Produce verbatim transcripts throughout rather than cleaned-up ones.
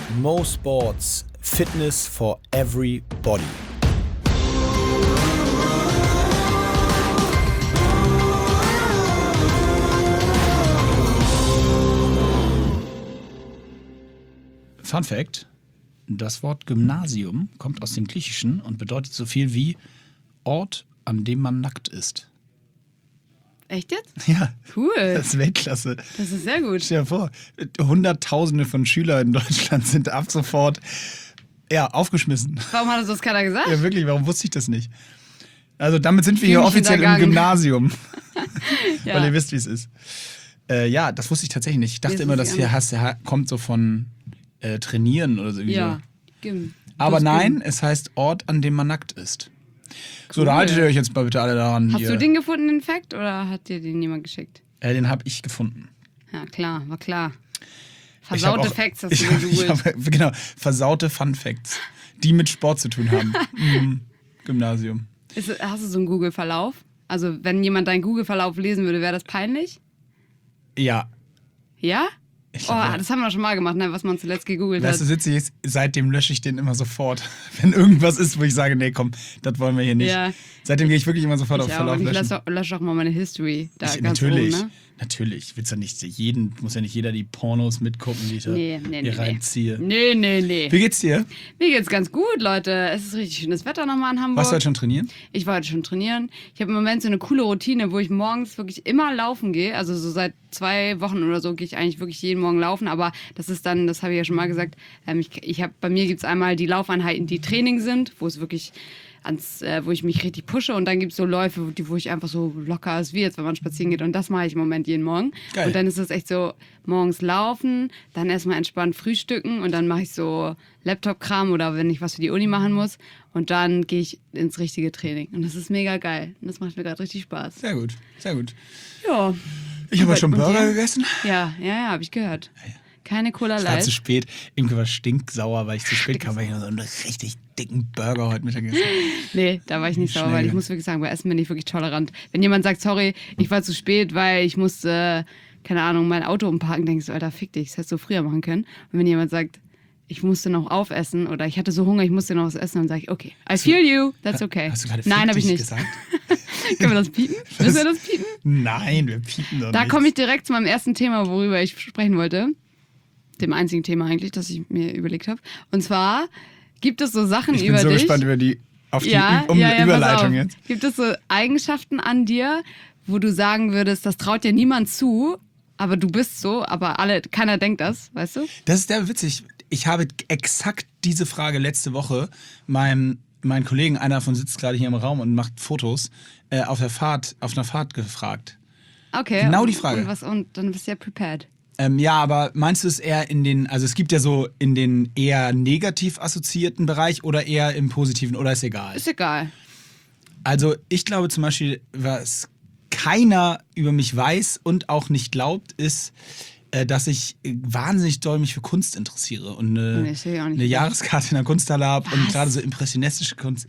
Mo Sports, Fitness for everybody. Fun Fact: Das Wort Gymnasium kommt aus dem Griechischen und bedeutet so viel wie Ort, an dem man nackt ist. Echt jetzt? Ja, Cool. das ist Weltklasse. Das ist sehr gut. Stell dir vor, Hunderttausende von Schülern in Deutschland sind ab sofort ja, aufgeschmissen. Warum hat das keiner gesagt? Ja, wirklich, warum wusste ich das nicht? Also damit sind wir Fühl hier mich offiziell im hintergangen. Gymnasium. Ja. Weil ihr wisst, wie es ist. Äh, ja, das wusste ich tatsächlich nicht. Ich dachte Nee, das immer, wusste das ich hier auch hast, ha- kommt so von äh, Trainieren oder so. Irgendwie Ja. so. Gym. Aber Das nein, Gym. es heißt Ort, an dem man nackt ist. So, Cool. da haltet ihr euch jetzt mal bitte alle daran. Hast ihr, du den gefunden, den Fact, oder hat dir den jemand geschickt? Äh, den habe ich gefunden. Ja, klar, war klar. Ich hab Versaute auch- Facts hast ich du hab, ich gegoogelt. hab, Genau, versaute Fun Facts, die mit Sport zu tun haben. Im Gymnasium. Ist, hast du so einen Google-Verlauf? Also, wenn jemand deinen Google-Verlauf lesen würde, wäre das peinlich? Ja. Ja? Ich Oh, glaub, ja. das haben wir schon mal gemacht, ne, was man zuletzt gegoogelt Weißt du, hat. witzig ist, seitdem lösche ich den immer sofort. Wenn irgendwas ist, wo ich sage, nee, komm, das wollen wir hier nicht. Ja. Seitdem gehe ich wirklich immer sofort Ich auf auch, Verlauf und ich löschen. lösche auch, lösche auch mal meine History. Da Ich, ganz natürlich, oben, ne? natürlich. Willst du nicht jeden, muss ja nicht jeder die Pornos mitgucken, die ich da Nee, nee, hier nee. reinziehe. Nee, nee, nee. Wie geht's dir? Mir geht's ganz gut, Leute. Es ist richtig schönes Wetter nochmal in Hamburg. Warst du heute schon trainieren? Ich war heute schon trainieren. Ich habe im Moment so eine coole Routine, wo ich morgens wirklich immer laufen gehe. Also so seit zwei Wochen oder so gehe ich eigentlich wirklich jeden Morgen laufen. Aber das ist dann, das habe ich ja schon mal gesagt, ähm, ich, ich hab, bei mir gibt es einmal die Laufeinheiten, die Training sind, wo es wirklich ans, äh, wo ich mich richtig pushe. Und dann gibt es so Läufe, wo, die, wo ich einfach so locker ist, wie jetzt, wenn man spazieren geht. Und das mache ich im Moment jeden Morgen. Geil. Und dann ist es echt so, morgens laufen, dann erstmal entspannt frühstücken und dann mache ich so Laptop-Kram oder wenn ich was für die Uni machen muss. Und dann gehe ich ins richtige Training. Und das ist mega geil. Und das macht mir gerade richtig Spaß. Sehr gut, sehr gut. Ja. Ich habe heute schon Und Burger dir? gegessen. Ja, ja, ja, habe ich gehört. Keine Cola Ich war Light. zu spät. Imke war stinksauer, weil ich zu spät kam, weil ich noch so einen richtig dicken Burger heute Mittag gegessen habe. Nee, da war ich nicht sauer, Schnell weil ich gegangen. muss wirklich sagen, bei Essen bin ich wirklich tolerant. Wenn jemand sagt, sorry, ich war zu spät, weil ich musste, keine Ahnung, mein Auto umparken, denke ich so, Alter, fick dich, das hättest du früher machen können. Und wenn jemand sagt, ich musste noch aufessen oder ich hatte so Hunger, ich musste noch was essen, dann sage ich, okay, I feel you, that's okay. Hast du gerade Nein, fick habe ich dich nicht. gesagt? Können wir das piepen? Müssen wir das piepen? Nein, wir piepen doch Da nicht. komme ich direkt zu meinem ersten Thema, worüber ich sprechen wollte. Dem einzigen Thema eigentlich, das ich mir überlegt habe. Und zwar gibt es so Sachen Ich bin über so dich. gespannt über die, auf die ja, Ü- um ja, ja, pass Überleitung auf. jetzt. Gibt es so Eigenschaften an dir, wo du sagen würdest, das traut dir niemand zu, aber du bist so, aber alle, keiner denkt das, weißt du? Das ist der witzig. Ich habe exakt diese Frage letzte Woche meinem meinen Kollegen, einer davon sitzt gerade hier im Raum und macht Fotos, äh, auf der Fahrt, auf einer Fahrt gefragt. Okay. Genau und, die Frage. Und, was, und dann bist du ja prepared. Ähm, ja, aber meinst du es eher in den, also es gibt ja so in den eher negativ assoziierten Bereich oder eher im positiven oder ist egal? Ist egal. Also ich glaube zum Beispiel, was keiner über mich weiß und auch nicht glaubt, ist, äh, dass ich äh, wahnsinnig doll mich für Kunst interessiere und eine, Nee, das sehe ich auch nicht. eine Jahreskarte in der Kunsthalle habe und Was? gerade so impressionistische Kunst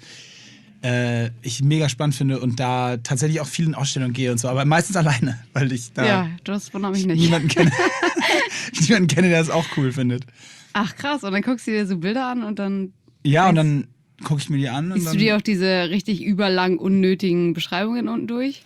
äh, ich mega spannend finde und da tatsächlich auch viel in Ausstellungen gehe und so, aber meistens alleine, weil ich da Ja, das wundert mich nicht. niemanden kenne, niemanden kenne, der das auch cool findet. Ach krass, und dann guckst du dir so Bilder an und dann Ja, und dann gucke ich mir die an und liest dann, du dir auch diese richtig überlang unnötigen Beschreibungen unten durch?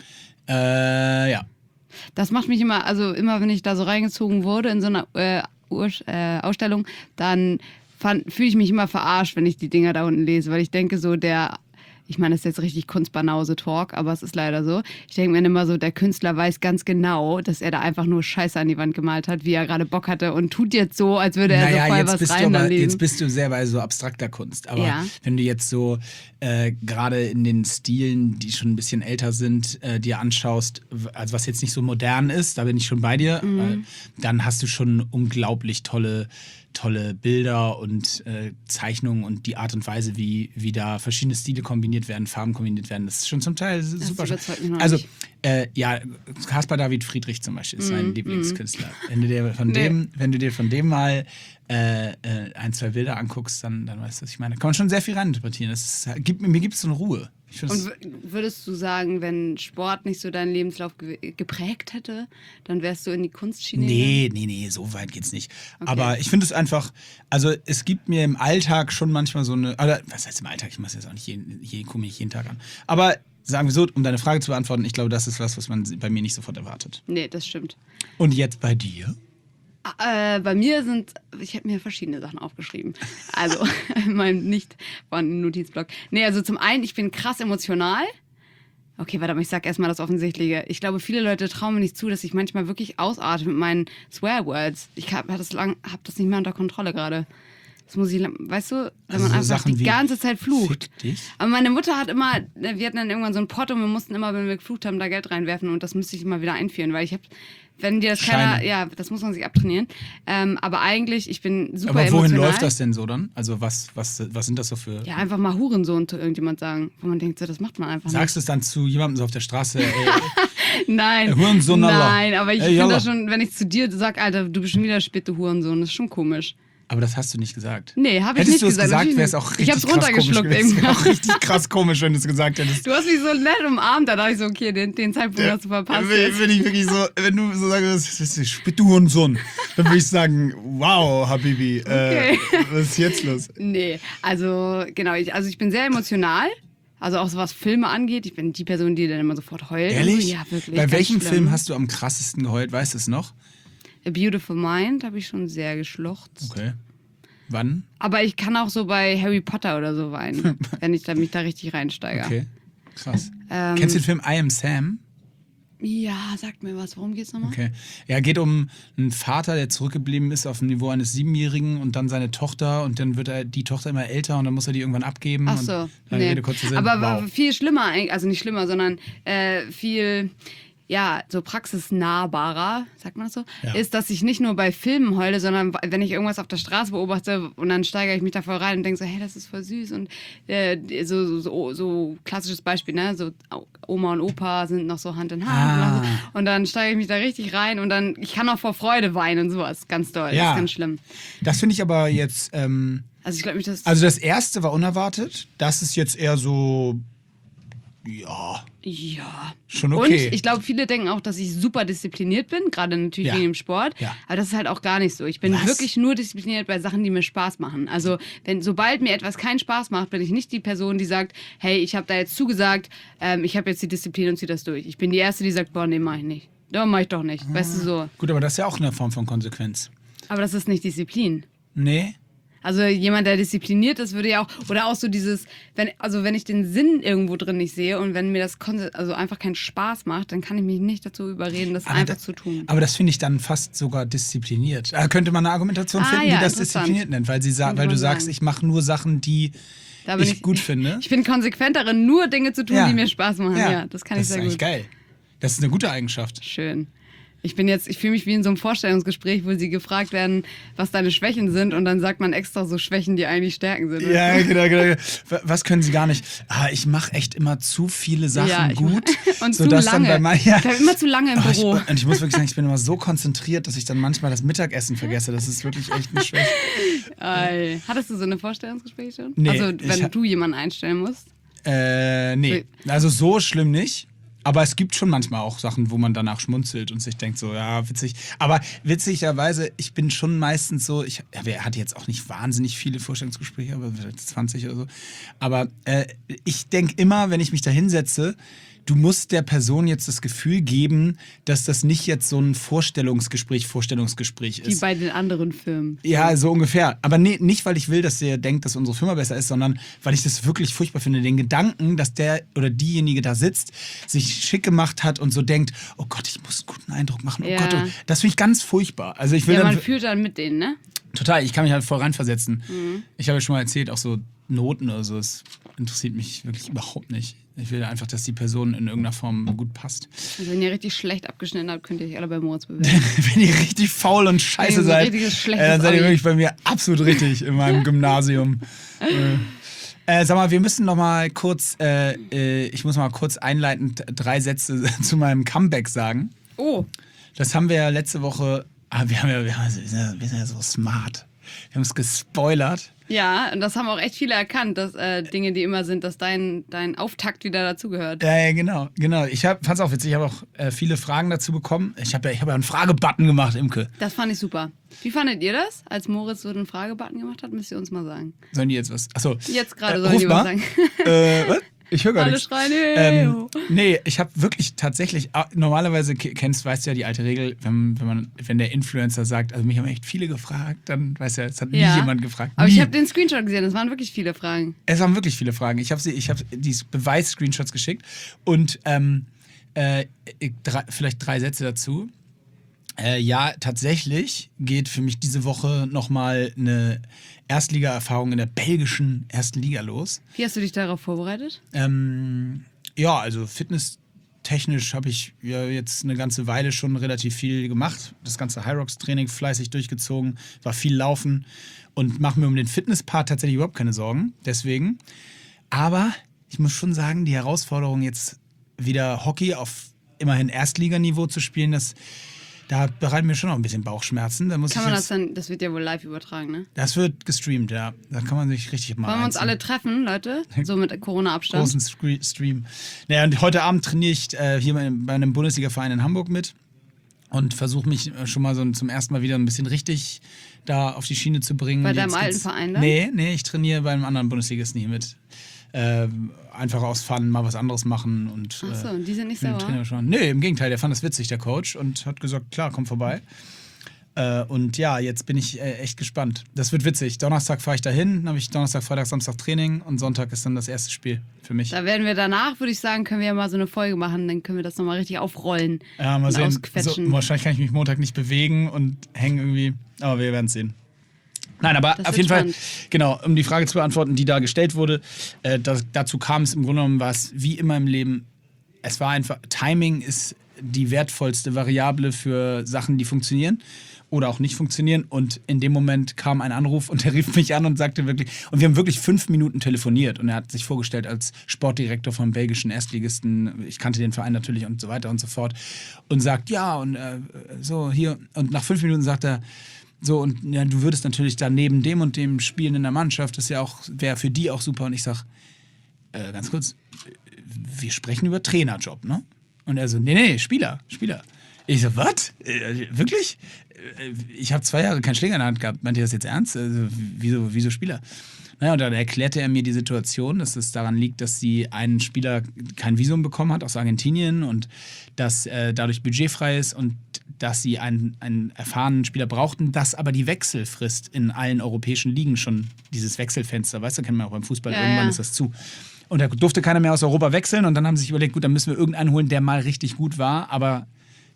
äh, ja. Das macht mich immer, also immer wenn ich da so reingezogen wurde in so einer äh, Ur äh, Ausstellung, dann fühle ich mich immer verarscht, wenn ich die Dinger da unten lese, weil ich denke so, der, ich meine, das ist jetzt richtig Kunstbanause-Talk, aber es ist leider so. Ich denke mir immer so, der Künstler weiß ganz genau, dass er da einfach nur Scheiße an die Wand gemalt hat, wie er gerade Bock hatte und tut jetzt so, als würde er Naja, so voll jetzt was bist, du rein aber, daneben. jetzt bist du sehr bei so abstrakter Kunst. Aber Ja. wenn du jetzt so äh, gerade in den Stilen, die schon ein bisschen älter sind, äh, dir anschaust, w- also was jetzt nicht so modern ist, da bin ich schon bei dir, Mhm. äh, dann hast du schon unglaublich tolle tolle Bilder und äh, Zeichnungen und die Art und Weise, wie, wie da verschiedene Stile kombiniert werden, Farben kombiniert werden, das ist schon zum Teil super. überzeugt mich noch Also, nicht. äh, ja, Caspar David Friedrich zum Beispiel ist mein Lieblingskünstler. Wenn du dir von Nee. dem, wenn du dir von dem mal äh, äh, ein, zwei Bilder anguckst, dann, dann weißt du, was ich meine. Kann man schon sehr viel reininterpretieren. Das ist, gibt, mir gibt es so eine Ruhe. Ich Ich find Und das- w- würdest du sagen, wenn Sport nicht so deinen Lebenslauf ge geprägt hätte, dann wärst du in die Kunstschiene gegangen? Nee, nee, nee, so weit geht's nicht. Aber ich finde es einfach, also es gibt mir im Alltag schon manchmal so eine, oder was heißt im Alltag, ich mache es jetzt auch nicht jeden, jeden, gucke mich jeden Tag an. Aber sagen wir so, um deine Frage zu beantworten, ich glaube, das ist was, was man bei mir nicht sofort erwartet. Nee, das stimmt. Und jetzt bei dir? Äh, bei mir sind, ich habe mir verschiedene Sachen aufgeschrieben. Also, mein nicht vorhandenen Notizblock. Nee, also zum einen, ich bin krass emotional. Okay, warte mal, ich sag erstmal das Offensichtliche. Ich glaube, viele Leute trauen mir nicht zu, dass ich manchmal wirklich ausarte mit meinen Swearwords. Ich habe das, lang- hab das nicht mehr unter Kontrolle gerade. Das muss ich, lang- weißt du, wenn Also man so einfach Sachen die wie ganze Zeit flucht. Fick dich? Aber meine Mutter hat immer, wir hatten dann irgendwann so einen Pott und wir mussten immer, wenn wir geflucht haben, da Geld reinwerfen und das müsste ich immer wieder einführen, weil ich habe, wenn dir das keiner, Scheine. ja, das muss man sich abtrainieren. Ähm, aber eigentlich, ich bin super Aber wohin emotional. läuft das denn so dann? Also was, was, was sind das so für... Ja, einfach mal Hurensohn zu irgendjemand sagen, wo man denkt, so, das macht man einfach Sagst du es dann zu jemandem so auf der Straße, ey, nicht. Nein, Ey, Hurensohn, Alter. nein, aber ich Ey, finde Jalla. das schon, wenn ich zu dir sag, Alter, du bist schon wieder spät, du Hurensohn, das ist schon komisch. aber das hast du nicht gesagt. Nee, habe ich Hättest nicht du es gesagt. gesagt, natürlich wäre es nicht. auch Ich richtig hab's krass komisch runtergeschluckt gewesen. irgendwie. Wäre auch richtig krass komisch, wenn du es gesagt hättest. Du hast mich so nett umarmt, da dachte ich so, okay, den, den Zeitpunkt hast du verpasst. Wenn, jetzt. wenn ich wirklich so, wenn du so sagst, spit du Hurensohn, dann würde ich sagen, wow, Habibi, Okay. äh, was ist jetzt los? Nee, also genau, ich, also ich bin sehr emotional. Also auch so was Filme angeht. Ich bin die Person, die dann immer sofort heult. und Ehrlich? So. Ja, wirklich. Bei ganz welchem schlimm. Film hast du am krassesten geheult, weißt du es noch? A Beautiful Mind habe ich schon sehr geschluchzt. Okay. Wann? Aber ich kann auch so bei Harry Potter oder so weinen, wenn ich da, mich da richtig reinsteige. Okay, krass. Ähm, Kennst du den Film I Am Sam? Ja, sag mir was, worum geht's nochmal? Okay. Ja, geht um einen Vater, der zurückgeblieben ist auf dem Niveau eines Siebenjährigen und dann seine Tochter und dann wird er die Tochter immer älter und dann muss er die irgendwann abgeben. Ach und so, lange nee. Rede, kurzer Sinn. Aber wow. viel schlimmer, eigentlich- also nicht schlimmer, sondern äh, viel, ja, so praxisnahbarer, sagt man das so, Ja. ist, dass ich nicht nur bei Filmen heule, sondern wenn ich irgendwas auf der Straße beobachte und dann steigere ich mich da voll rein und denke so, hey, das ist voll süß und äh, so, so, so, so klassisches Beispiel, ne, so Oma und Opa sind noch so Hand in Hand Ah. und, so. Und dann steige ich mich da richtig rein und dann, ich kann auch vor Freude weinen und sowas, ganz doll, das Ja. ist ganz schlimm. Das finde ich aber jetzt, ähm, Also ich glaube nicht, dass... also das erste war unerwartet, das ist jetzt eher so, ja, Ja. schon okay. Und ich glaube, viele denken auch, dass ich super diszipliniert bin, gerade natürlich Ja. wegen dem Sport. Ja. Aber das ist halt auch gar nicht so. Ich bin Was? wirklich nur diszipliniert bei Sachen, die mir Spaß machen. Also, wenn sobald mir etwas keinen Spaß macht, bin ich nicht die Person, die sagt, hey, ich habe da jetzt zugesagt, ähm, ich habe jetzt die Disziplin und ziehe das durch. Ich bin die Erste, die sagt, boah, nee, mach ich nicht. Da mach ich doch nicht. Weißt du so. Gut, aber das ist ja auch eine Form von Konsequenz. Aber das ist nicht Disziplin. Nee? Also jemand, der diszipliniert ist, würde ja auch, oder auch so dieses, wenn, also wenn ich den Sinn irgendwo drin nicht sehe und wenn mir das konse- also einfach keinen Spaß macht, dann kann ich mich nicht dazu überreden, das Aber einfach da- zu tun. Aber das finde ich dann fast sogar diszipliniert. Da könnte man eine Argumentation Ah, finden, ja, die das interessant. diszipliniert nennt, weil, sie sa Könnte weil du man sagst, sagen. ich mache nur Sachen, die Da bin ich, gut finde. Ich bin konsequent darin, nur Dinge zu tun, Ja. die mir Spaß machen. Ja, das kann das ich sehr ist eigentlich gut. geil. Das ist eine gute Eigenschaft. Schön. Ich bin jetzt, ich fühle mich wie in so einem Vorstellungsgespräch, wo sie gefragt werden, was deine Schwächen sind und dann sagt man extra so Schwächen, die eigentlich Stärken sind. Ja, genau, genau. Was können sie gar nicht? Ah, ich mache echt immer zu viele Sachen Ja, ich- gut. und zu sodass lange. Dann bei mein, ja. Ich bleib immer zu lange im Ah, ich, Büro. und ich muss wirklich sagen, ich bin immer so konzentriert, dass ich dann manchmal das Mittagessen vergesse. Das ist wirklich echt eine Schwäche. Ey. Hattest du so eine Vorstellungsgespräche schon? Nee, also ich wenn ha- du jemanden einstellen musst? Äh, nee. Also so schlimm nicht. Aber es gibt schon manchmal auch Sachen, wo man danach schmunzelt und sich denkt so, ja, witzig. Aber witzigerweise, ich bin schon meistens so, ich ja, hatte jetzt auch nicht wahnsinnig viele Vorstellungsgespräche, aber vielleicht zwanzig oder so. Aber äh, ich denke immer, wenn ich mich da hinsetze, du musst der Person jetzt das Gefühl geben, dass das nicht jetzt so ein Vorstellungsgespräch, Vorstellungsgespräch Wie ist. bei den anderen Firmen. Ja, so ungefähr. Aber nee, nicht, weil ich will, dass der denkt, dass unsere Firma besser ist, sondern weil ich das wirklich furchtbar finde. Den Gedanken, dass der oder diejenige da sitzt, sich schick gemacht hat und so denkt, oh Gott, ich muss einen guten Eindruck machen. Oh Ja. Gott, oh, das finde ich ganz furchtbar. Also ich will Ja, dann man fühlt dann mit denen, ne? total, ich kann mich halt voll reinversetzen. Mhm. Ich habe ja schon mal erzählt, auch so Noten oder so, das interessiert mich wirklich überhaupt nicht. Ich will einfach, dass die Person in irgendeiner Form gut passt. Also wenn ihr richtig schlecht abgeschnitten habt, könnt ihr euch alle bei Moritz bewerben. Wenn ihr richtig faul und scheiße Wenn ihr so seid, richtiges, äh, schlechtes dann seid ihr Abi. wirklich bei mir absolut richtig in meinem Gymnasium. äh, äh, sag mal, wir müssen noch mal kurz, äh, äh, ich muss mal kurz einleitend drei Sätze zu meinem Comeback sagen. Oh, Das haben wir ja letzte Woche, ah, wir, haben ja, wir, haben, wir, sind ja, wir sind ja so smart. Wir haben es gespoilert. Ja, und das haben auch echt viele erkannt, dass äh, Dinge, die immer sind, dass dein, dein Auftakt wieder dazugehört. Ja, ja, genau, genau. Ich fand es auch witzig, ich habe auch äh, viele Fragen dazu bekommen. Ich habe ja, ich hab ja einen Fragebutton gemacht, Imke. Das fand ich super. Wie fandet ihr das, als Moritz so einen Fragebutton gemacht hat? Müsst ihr uns mal sagen. Sollen die jetzt was? Achso. Jetzt gerade äh, sollen die was mal. sagen. Äh, was? Ich höre gar Alle nichts. schreien, hey, Ähm, nee, ich habe wirklich tatsächlich, ah, normalerweise k- kennst, weißt du ja die alte Regel, wenn, wenn, man, wenn der Influencer sagt, also mich haben echt viele gefragt, dann weißt du ja, es hat Ja. nie jemand gefragt. Aber nie. ich habe den Screenshot gesehen, es waren wirklich viele Fragen. Es waren wirklich viele Fragen. Ich habe sie, ich habe die Beweis-Screenshots geschickt und ähm, äh, ich- drei, vielleicht drei Sätze dazu. Äh, ja, tatsächlich geht für mich diese Woche nochmal eine Erstliga-Erfahrung in der belgischen ersten Liga los. Wie hast du dich darauf vorbereitet? Ähm, ja, also fitnesstechnisch habe ich ja jetzt eine ganze Weile schon relativ viel gemacht. Das ganze Hyrox-Training fleißig durchgezogen, war viel Laufen und mache mir um den Fitnesspart tatsächlich überhaupt keine Sorgen. Deswegen. Aber ich muss schon sagen, die Herausforderung jetzt wieder Hockey auf immerhin Erstliganiveau zu spielen, das da bereiten mir schon noch ein bisschen Bauchschmerzen. Da muss Kann ich man jetzt, das dann, das wird ja wohl live übertragen, ne? das wird gestreamt, ja. Da kann man sich richtig mal Wollen wir uns reinziehen. alle treffen, Leute? So mit Corona-Abstand. Großen Scre- Stream. Naja, und heute Abend trainiere ich äh, hier bei, bei einem Bundesliga-Verein in Hamburg mit und versuche mich äh, schon mal so zum ersten Mal wieder ein bisschen richtig da auf die Schiene zu bringen. Bei Jetzt deinem alten geht's- Verein dann? Nee, nee, ich trainiere bei einem anderen Bundesligisten hier mit. Äh, einfach aus Fun mal was anderes machen. Und, Ach so, äh, und die sind nicht mit dem sauer? Trainer schon. Nee, im Gegenteil, der fand das witzig, der Coach, und hat gesagt, klar, komm vorbei. Äh, und ja, jetzt bin ich äh, echt gespannt. Das wird witzig. Donnerstag fahre ich dahin, dann habe ich Donnerstag, Freitag, Samstag Training und Sonntag ist dann das erste Spiel für mich. Da werden wir danach, würde ich sagen, können wir ja mal so eine Folge machen, dann können wir das nochmal richtig aufrollen. Ja, mal und sehen. So, ausquetschen. wahrscheinlich kann ich mich Montag nicht bewegen und hängen irgendwie, aber wir werden es sehen. Nein, aber Das auf wird jeden spannend. Fall, genau, um die Frage zu beantworten, die da gestellt wurde, äh, das, dazu kam es im Grunde genommen, war es wie immer im Leben, es war einfach, Timing ist die wertvollste Variable für Sachen, die funktionieren oder auch nicht funktionieren, und in dem Moment kam ein Anruf und er rief mich an und sagte wirklich, und wir haben wirklich fünf Minuten telefoniert und er hat sich vorgestellt als Sportdirektor vom belgischen Erstligisten, ich kannte den Verein natürlich und so weiter und so fort, und sagt, ja, und äh, so hier, und nach fünf Minuten sagt er, so, und ja, du würdest natürlich dann neben dem und dem spielen in der Mannschaft, das ist ja auch, wäre für die auch super. Und ich sag, äh, ganz kurz, wir sprechen über Trainerjob, ne? Und er so, nee, nee, Spieler, Spieler. Ich so, was? Äh, wirklich? Äh, ich habe zwei Jahre keinen Schläger in der Hand gehabt. Meint ihr das jetzt ernst? Also, wieso, wieso Spieler? Naja, und dann erklärte er mir die Situation, dass es daran liegt, dass sie einen Spieler kein Visum bekommen hat aus Argentinien und dass äh, dadurch budgetfrei ist und dass sie einen, einen erfahrenen Spieler brauchten, dass aber die Wechselfrist in allen europäischen Ligen schon, dieses Wechselfenster, weißt du, kennen wir auch beim Fußball, Ja, irgendwann ja. ist das zu. Und da durfte keiner mehr aus Europa wechseln und dann haben sie sich überlegt, gut, dann müssen wir irgendeinen holen, der mal richtig gut war, aber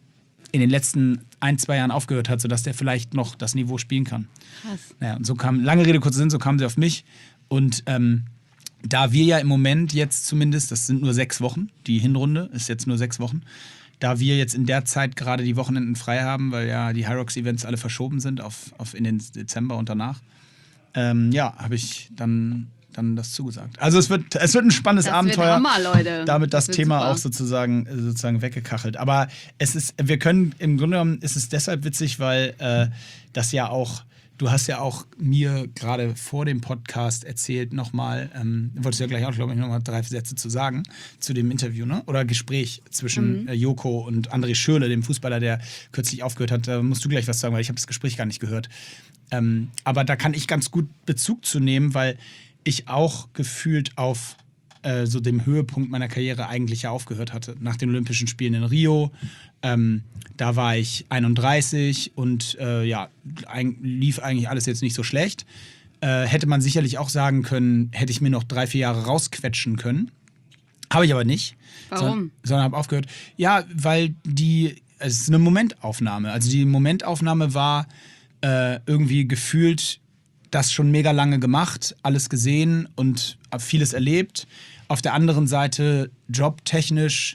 in den letzten ein, zwei Jahren aufgehört hat, sodass der vielleicht noch das Niveau spielen kann. Krass. Naja, und so kam, lange Rede, kurzer Sinn, so kamen sie auf mich. Und ähm, da wir ja im Moment jetzt zumindest, das sind nur sechs Wochen, die Hinrunde ist jetzt nur sechs Wochen, da wir jetzt in der Zeit gerade die Wochenenden frei haben, weil ja die Hyrox-Events alle verschoben sind auf, auf in den Dezember und danach, ähm, ja, habe ich dann, dann das zugesagt. Also es wird, es wird ein spannendes Das Abenteuer. wird Hammer, Leute. Damit das, wird Thema super. auch sozusagen, sozusagen weggekachelt. Aber es ist, wir können, im Grunde genommen ist es deshalb witzig, weil äh, das ja auch, du hast ja auch mir gerade vor dem Podcast erzählt nochmal, ähm, wolltest du ja gleich auch, glaube ich, nochmal drei Sätze zu sagen zu dem Interview, ne? Oder Gespräch zwischen Mhm. äh, Joko und André Schürrle, dem Fußballer, der kürzlich aufgehört hat. Da musst du gleich was sagen, weil ich habe das Gespräch gar nicht gehört. Ähm, aber da kann ich ganz gut Bezug zu nehmen, weil ich auch gefühlt auf äh, so dem Höhepunkt meiner Karriere eigentlich ja aufgehört hatte. Nach den Olympischen Spielen in Rio. Ähm, da war ich einunddreißig und äh, ja, ein, lief eigentlich alles jetzt nicht so schlecht. Äh, hätte man sicherlich auch sagen können, hätte ich mir noch drei, vier Jahre rausquetschen können. Habe ich aber nicht. Warum? Sondern, sondern habe aufgehört. Ja, weil die, es ist eine Momentaufnahme. Also die Momentaufnahme war äh, irgendwie gefühlt das schon mega lange gemacht, alles gesehen und vieles erlebt. Auf der anderen Seite jobtechnisch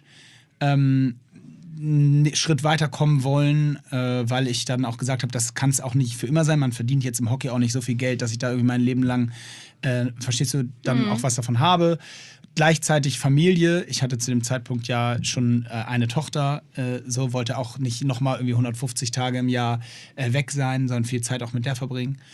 ähm, einen Schritt weiterkommen wollen, äh, weil ich dann auch gesagt habe, das kann es auch nicht für immer sein. Man verdient jetzt im Hockey auch nicht so viel Geld, dass ich da irgendwie mein Leben lang, äh, verstehst du, dann Mhm. auch was davon habe. Gleichzeitig Familie. Ich hatte zu dem Zeitpunkt ja schon äh, eine Tochter, äh, so wollte auch nicht nochmal irgendwie hundertfünfzig Tage im Jahr äh, weg sein, sondern viel Zeit auch mit der verbringen.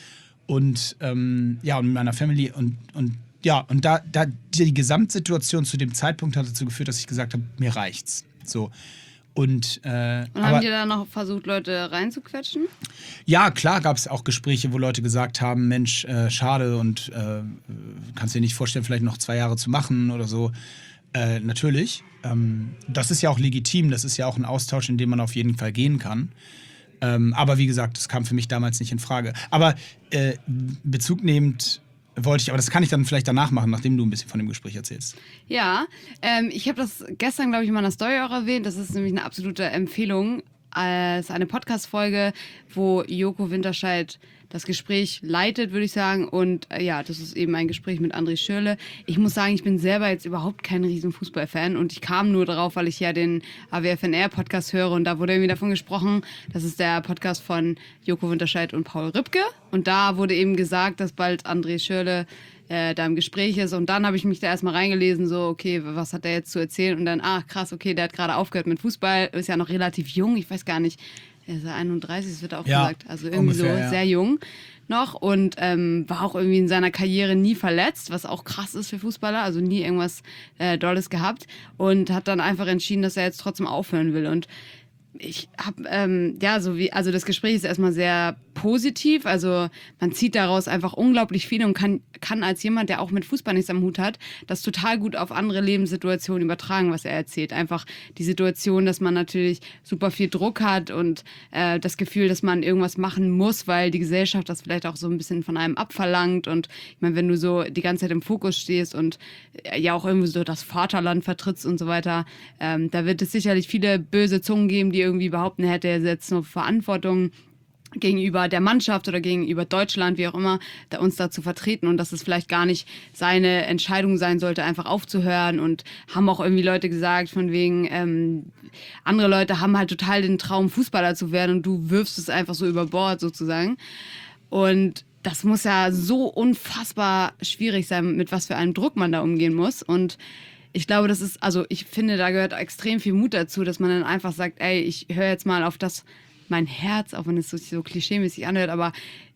und ähm, ja, und mit meiner Family und, und ja, und da, da die Gesamtsituation zu dem Zeitpunkt hat dazu geführt, dass ich gesagt habe, mir reicht's. So. Und, äh, und aber, haben die da noch versucht, Leute reinzuquetschen? Ja, klar gab es auch Gespräche, wo Leute gesagt haben, Mensch, äh, schade und äh, kannst dir nicht vorstellen, vielleicht noch zwei Jahre zu machen oder so. Äh, natürlich. Ähm, das ist ja auch legitim, das ist ja auch ein Austausch, in den man auf jeden Fall gehen kann. Ähm, aber wie gesagt, das kam für mich damals nicht in Frage. Aber äh, Bezug nehmend wollte ich, aber das kann ich dann vielleicht danach machen, nachdem du ein bisschen von dem Gespräch erzählst. Ja, ähm, ich habe das gestern, glaube ich, in meiner Story auch erwähnt. Das ist nämlich eine absolute Empfehlung. Es ist eine Podcast-Folge, wo Joko Winterscheid das Gespräch leitet, würde ich sagen. Und äh, ja, das ist eben ein Gespräch mit André Schürrle. Ich muss sagen, ich bin selber jetzt überhaupt kein riesen Fußballfan und ich kam nur darauf, weil ich ja den A W F N R-Podcast höre und da wurde irgendwie davon gesprochen, das ist der Podcast von Joko Winterscheid und Paul Rübke. Und da wurde eben gesagt, dass bald André Schürrle äh, da im Gespräch ist. Und dann habe ich mich da erstmal reingelesen, so, okay, was hat der jetzt zu erzählen? Und dann, ach krass, okay, der hat gerade aufgehört mit Fußball, ist ja noch relativ jung, ich weiß gar nicht, er ist ja einunddreißig, das wird auch ja, gesagt, also irgendwie ungefähr, so ja. Sehr jung noch und ähm, war auch irgendwie in seiner Karriere nie verletzt, was auch krass ist für Fußballer, also nie irgendwas äh, Dolles gehabt und hat dann einfach entschieden, dass er jetzt trotzdem aufhören will und ich habe, ähm, ja, so wie, also das Gespräch ist erstmal sehr positiv, also man zieht daraus einfach unglaublich viel und kann, kann als jemand, der auch mit Fußball nichts am Hut hat, das total gut auf andere Lebenssituationen übertragen, was er erzählt. Einfach die Situation, dass man natürlich super viel Druck hat und äh, das Gefühl, dass man irgendwas machen muss, weil die Gesellschaft das vielleicht auch so ein bisschen von einem abverlangt und ich meine, wenn du so die ganze Zeit im Fokus stehst und äh, ja auch irgendwie so das Vaterland vertrittst und so weiter, ähm, da wird es sicherlich viele böse Zungen geben, die irgendwie behaupten, er hätte jetzt nur Verantwortung gegenüber der Mannschaft oder gegenüber Deutschland, wie auch immer, da uns da zu vertreten und dass es vielleicht gar nicht seine Entscheidung sein sollte, einfach aufzuhören und haben auch irgendwie Leute gesagt, von wegen, ähm, andere Leute haben halt total den Traum, Fußballer zu werden und du wirfst es einfach so über Bord sozusagen und das muss ja so unfassbar schwierig sein, mit was für einem Druck man da umgehen muss und ich glaube, das ist, also ich finde, da gehört extrem viel Mut dazu, dass man dann einfach sagt, ey, ich höre jetzt mal auf das, mein Herz, auch wenn es so, so klischeemäßig anhört, aber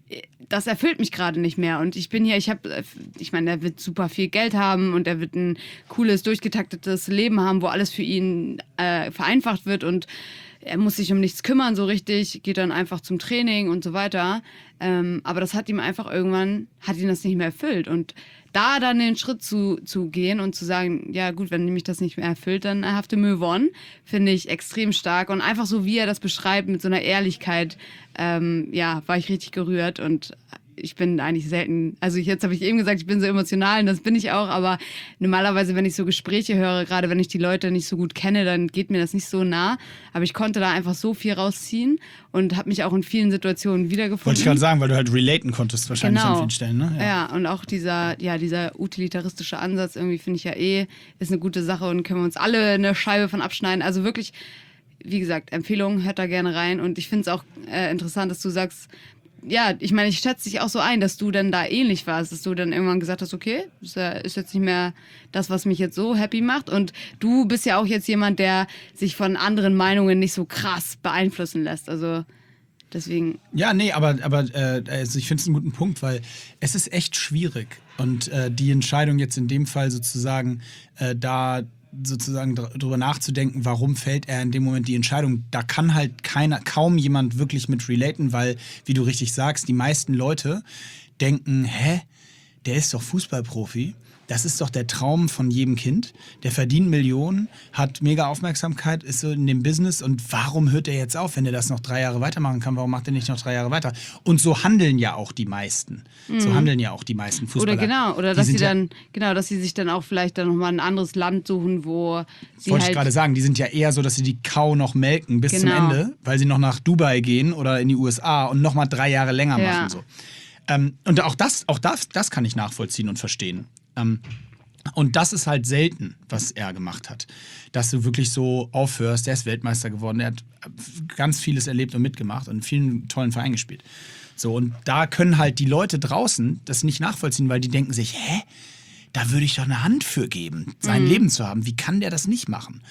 das erfüllt mich gerade nicht mehr. Und ich bin hier, ich habe, ich meine, er wird super viel Geld haben und er wird ein cooles, durchgetaktetes Leben haben, wo alles für ihn äh, vereinfacht wird und er muss sich um nichts kümmern so richtig, geht dann einfach zum Training und so weiter. Ähm, aber das hat ihm einfach irgendwann, hat ihn das nicht mehr erfüllt. Und da dann den Schritt zu, zu gehen und zu sagen, ja gut, wenn mich das nicht mehr erfüllt, dann I have to move on, finde ich extrem stark. Und einfach so, wie er das beschreibt, mit so einer Ehrlichkeit, ähm, ja, war ich richtig gerührt und ich bin eigentlich selten, also jetzt habe ich eben gesagt, ich bin so emotional und das bin ich auch, aber normalerweise, wenn ich so Gespräche höre, gerade wenn ich die Leute nicht so gut kenne, dann geht mir das nicht so nah, aber ich konnte da einfach so viel rausziehen und habe mich auch in vielen Situationen wiedergefunden. Wollte ich gerade sagen, weil du halt relaten konntest wahrscheinlich genau. an vielen Stellen, ne? Ja. ja, und auch dieser, ja, dieser utilitaristische Ansatz irgendwie finde ich ja eh, ist eine gute Sache und können wir uns alle eine Scheibe von abschneiden, also wirklich, wie gesagt, Empfehlung, hört da gerne rein und ich finde es auch äh, interessant, dass du sagst, ja, ich meine, ich schätze dich auch so ein, dass du dann da ähnlich warst, dass du dann irgendwann gesagt hast, okay, das ist jetzt nicht mehr das, was mich jetzt so happy macht. Und du bist ja auch jetzt jemand, der sich von anderen Meinungen nicht so krass beeinflussen lässt. Also deswegen. Ja, nee, aber, aber äh, also ich finde es einen guten Punkt, weil es ist echt schwierig. Und äh, die Entscheidung jetzt in dem Fall sozusagen äh, da sozusagen drüber nachzudenken, warum fällt er in dem Moment die Entscheidung. Da kann halt keiner, kaum jemand wirklich mit relaten, weil, wie du richtig sagst, die meisten Leute denken, hä, der ist doch Fußballprofi. Das ist doch der Traum von jedem Kind. Der verdient Millionen, hat mega Aufmerksamkeit, ist so in dem Business. Und warum hört er jetzt auf, wenn er das noch drei Jahre weitermachen kann? Warum macht er nicht noch drei Jahre weiter? Und so handeln ja auch die meisten. Mhm. So handeln ja auch die meisten Fußballer. Oder genau, oder dass sie dann, ja, genau, dass sie sich dann auch vielleicht dann nochmal ein anderes Land suchen, wo sie Wollte halt ich gerade sagen, die sind ja eher so, dass sie die Kau noch melken bis genau. zum Ende, weil sie noch nach Dubai gehen oder in die U S A und nochmal drei Jahre länger ja. machen. So. Ähm, und auch das, auch das, das kann ich nachvollziehen und verstehen. Ähm, und das ist halt selten, was er gemacht hat. Dass du wirklich so aufhörst, der ist Weltmeister geworden, der hat ganz vieles erlebt und mitgemacht und in vielen tollen Vereinen gespielt. So, und da können halt die Leute draußen das nicht nachvollziehen, weil die denken sich, hä? Da würde ich doch eine Hand für geben, sein mhm. Leben zu haben. Wie kann der das nicht machen?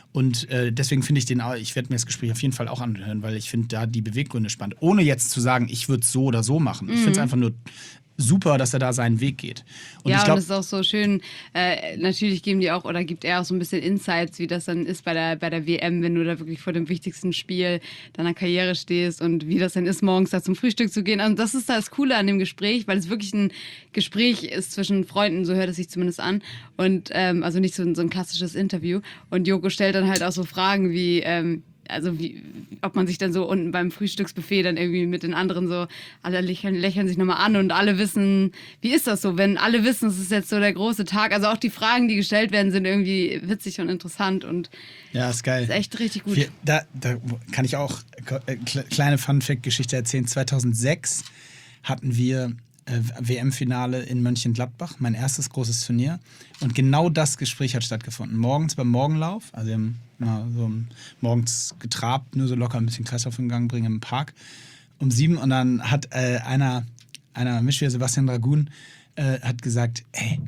Und äh, deswegen finde ich den, auch- ich werde mir das Gespräch auf jeden Fall auch anhören, weil ich finde da die Beweggründe spannend. Ohne jetzt zu sagen, ich würde es so oder so machen. Ich finde es einfach nur super, dass er da seinen Weg geht. Und ja, ich und glaube, es ist auch so schön, äh, natürlich geben die auch, oder gibt er auch so ein bisschen Insights, wie das dann ist bei der, bei der W M, wenn du da wirklich vor dem wichtigsten Spiel deiner Karriere stehst und wie das dann ist, morgens da zum Frühstück zu gehen. Also das ist das Coole an dem Gespräch, weil es wirklich ein Gespräch ist zwischen Freunden, so hört es sich zumindest an. Und ähm, also nicht so ein, so ein klassisches Interview. Und Joko stellt dann halt auch so Fragen wie, ähm, also wie, ob man sich dann so unten beim Frühstücksbuffet dann irgendwie mit den anderen so, alle lächeln, lächeln sich nochmal an und alle wissen, wie ist das so, wenn alle wissen, es ist jetzt so der große Tag. Also auch die Fragen, die gestellt werden, sind irgendwie witzig und interessant und ja, ist geil. ist echt richtig gut. Wir, da, da kann ich auch äh, kleine Fun-Fact-Geschichte erzählen. zweitausendsechs hatten wir äh, W M-Finale in Mönchengladbach, mein erstes großes Turnier. Und genau das Gespräch hat stattgefunden. Morgens beim Morgenlauf, also wir haben na, so morgens getrabt, nur so locker ein bisschen Kreislauf in Gang bringen im Park um sieben. Und dann hat äh, einer, einer Mitspieler, Sebastian Dragun, äh, hat gesagt, ey,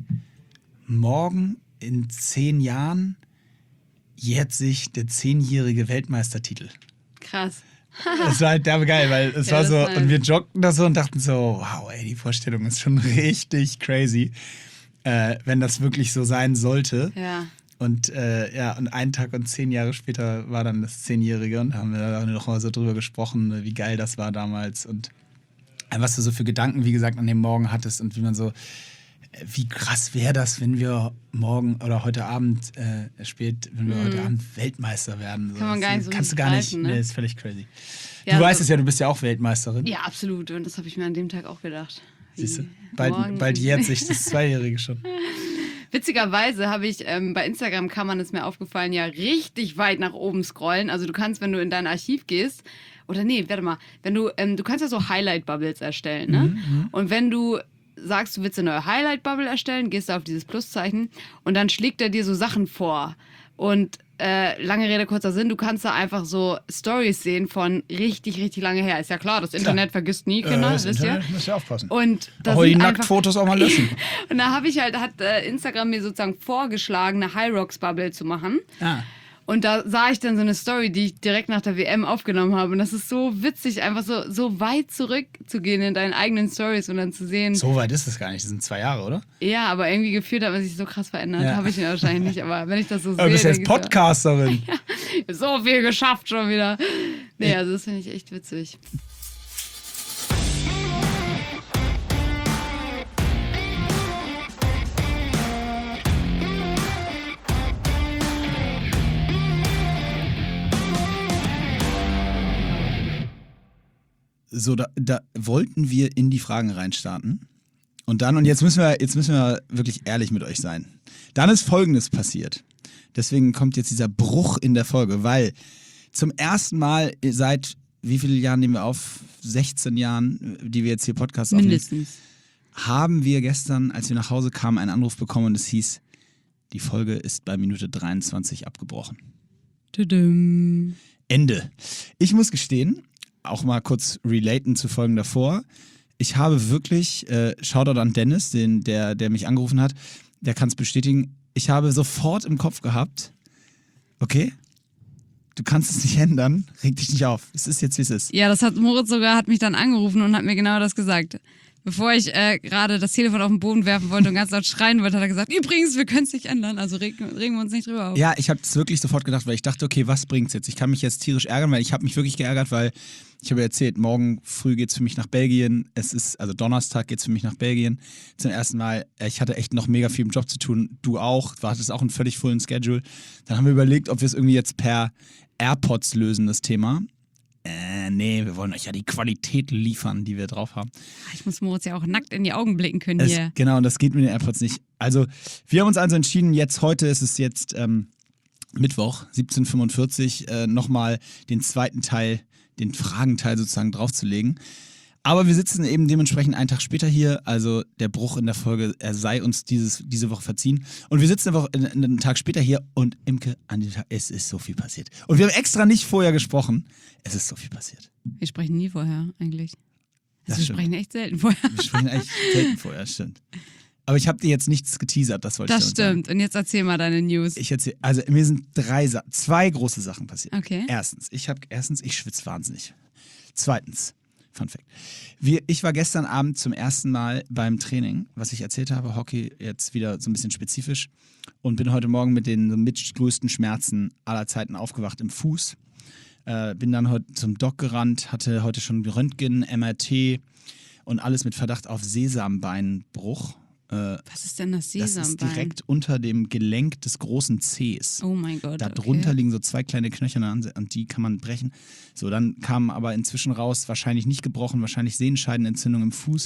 morgen in zehn Jahren jährt sich der zehnjährige Weltmeistertitel. Krass. Das war halt derbe geil, weil es Ja, war das so, war- und wir joggten da so und dachten so, wow, ey, die Vorstellung ist schon richtig crazy, äh, wenn das wirklich so sein sollte. Ja. Und äh, ja, und einen Tag und zehn Jahre später war dann das Zehnjährige und da haben wir da noch mal so drüber gesprochen, wie geil das war damals und was du so für Gedanken, wie gesagt, an dem Morgen hattest und wie man so, wie krass wäre das, wenn wir morgen oder heute Abend äh, spät, wenn wir heute Abend Weltmeister werden. So. Kann man gar nicht so Kannst du richtig gar nicht, greifen, ne? nee, ist völlig crazy. Ja, du also- weißt es ja, du bist ja auch Weltmeisterin. Ja, absolut. Und das habe ich mir an dem Tag auch gedacht. Siehst du, Wie bald, morgen- bald jährt sich das Zweijährige schon. Witzigerweise habe ich ähm, bei Instagram, kann man, ist mir aufgefallen, ja richtig weit nach oben scrollen. Also du kannst, wenn du in dein Archiv gehst, oder nee, warte mal, wenn du, ähm, du kannst ja so Highlight-Bubbles erstellen, ne? Und wenn du sagst, du willst eine neue Highlight-Bubble erstellen, gehst du auf dieses Pluszeichen und dann schlägt er dir so Sachen vor. Und äh, lange Rede, kurzer Sinn, du kannst da einfach so Stories sehen von richtig, richtig lange her. Ist ja klar, das Internet vergisst nie, Kinder, wisst ihr? musst du aufpassen. Und da Auch die sind einfach- Nacktfotos auch mal löschen. Und da habe ich halt, hat äh, Instagram mir sozusagen vorgeschlagen, eine High Rocks Bubble zu machen. Ah. Und da sah ich dann so eine Story, die ich direkt nach der W M aufgenommen habe. Und das ist so witzig, einfach so, so weit zurückzugehen in deinen eigenen Stories und dann zu sehen. So weit ist es gar nicht, das sind zwei Jahre, oder? Ja, aber irgendwie gefühlt hat man sich so krass verändert. Ja. Habe ich ihn wahrscheinlich nicht. Aber wenn ich das so Aber sehe, du bist jetzt denke ich so, Podcasterin. so viel geschafft schon wieder. Nee, also das finde ich echt witzig. So, da, da wollten wir in die Fragen reinstarten. Und dann, und jetzt müssen wir, jetzt müssen wir wirklich ehrlich mit euch sein. Dann ist Folgendes passiert. Deswegen kommt jetzt dieser Bruch in der Folge, weil zum ersten Mal seit wie vielen Jahren nehmen wir auf? sechzehn Jahren, die wir jetzt hier Podcasts aufnehmen. Mindestens. Haben wir gestern, als wir nach Hause kamen, einen Anruf bekommen und es hieß, die Folge ist bei Minute dreiundzwanzig abgebrochen. Tudum. Ende. Ich muss gestehen, auch mal kurz relaten zu Folgen davor. Ich habe wirklich, äh, Shoutout an Dennis, den, der, der mich angerufen hat, der kann es bestätigen, ich habe sofort im Kopf gehabt, okay, du kannst es nicht ändern, reg dich nicht auf. Es ist jetzt, wie es ist. Ja, das hat Moritz sogar, hat mich dann angerufen und hat mir genau das gesagt. Bevor ich äh, gerade das Telefon auf den Boden werfen wollte und ganz laut schreien wollte, hat er gesagt, übrigens, wir können es nicht ändern, also regen, regen wir uns nicht drüber auf. Ja, ich habe es wirklich sofort gedacht, weil ich dachte, okay, was bringt's jetzt? Ich kann mich jetzt tierisch ärgern, weil ich habe mich wirklich geärgert, weil ich habe erzählt, morgen früh geht's für mich nach Belgien. Es ist, also Donnerstag geht's für mich nach Belgien zum ersten Mal. Ich hatte echt noch mega viel im Job zu tun. Du auch. Du hattest auch einen völlig vollen Schedule. Dann haben wir überlegt, ob wir es irgendwie jetzt per AirPods lösen, das Thema. Äh, nee, wir wollen euch ja die Qualität liefern, die wir drauf haben. Ich muss Moritz ja auch nackt in die Augen blicken können Es, hier. genau, und das geht mit den AirPods nicht. Also, wir haben uns also entschieden, jetzt heute ist es jetzt ähm, Mittwoch, siebzehn Uhr fünfundvierzig, äh, nochmal den zweiten Teil, den Fragenteil sozusagen draufzulegen. Aber wir sitzen eben dementsprechend einen Tag später hier, also der Bruch in der Folge, er sei uns dieses, diese Woche verziehen. Und wir sitzen eine Woche, einen Tag später hier und Imke, Anita, es ist so viel passiert. Und wir haben extra nicht vorher gesprochen, es ist so viel passiert. Wir sprechen nie vorher, eigentlich. Das Also wir stimmt. sprechen echt selten vorher. Wir sprechen eigentlich selten vorher, stimmt. Aber ich habe dir jetzt nichts geteasert, das wollte Das ich damit stimmt. Und jetzt erzähl mal deine News. sagen. Ich erzähl, also mir sind drei, Sa- zwei große Sachen passiert. Okay. Erstens, ich habe erstens, ich schwitze wahnsinnig. Zweitens, Fun Fact. Wir, ich war gestern Abend zum ersten Mal beim Training, was ich erzählt habe, Hockey jetzt wieder so ein bisschen spezifisch und bin heute Morgen mit den so mit größten Schmerzen aller Zeiten aufgewacht im Fuß. Äh, bin dann heute zum Doc gerannt, hatte heute schon Röntgen, M R T und alles mit Verdacht auf Sesambeinbruch. Äh, Was ist denn das das Sesambein? ist direkt unter dem Gelenk des großen Zehs. Oh mein Gott. Da okay. drunter liegen so zwei kleine Knöchel und die kann man brechen. So, dann kam aber inzwischen raus, wahrscheinlich nicht gebrochen, wahrscheinlich Sehenscheidenentzündung im Fuß.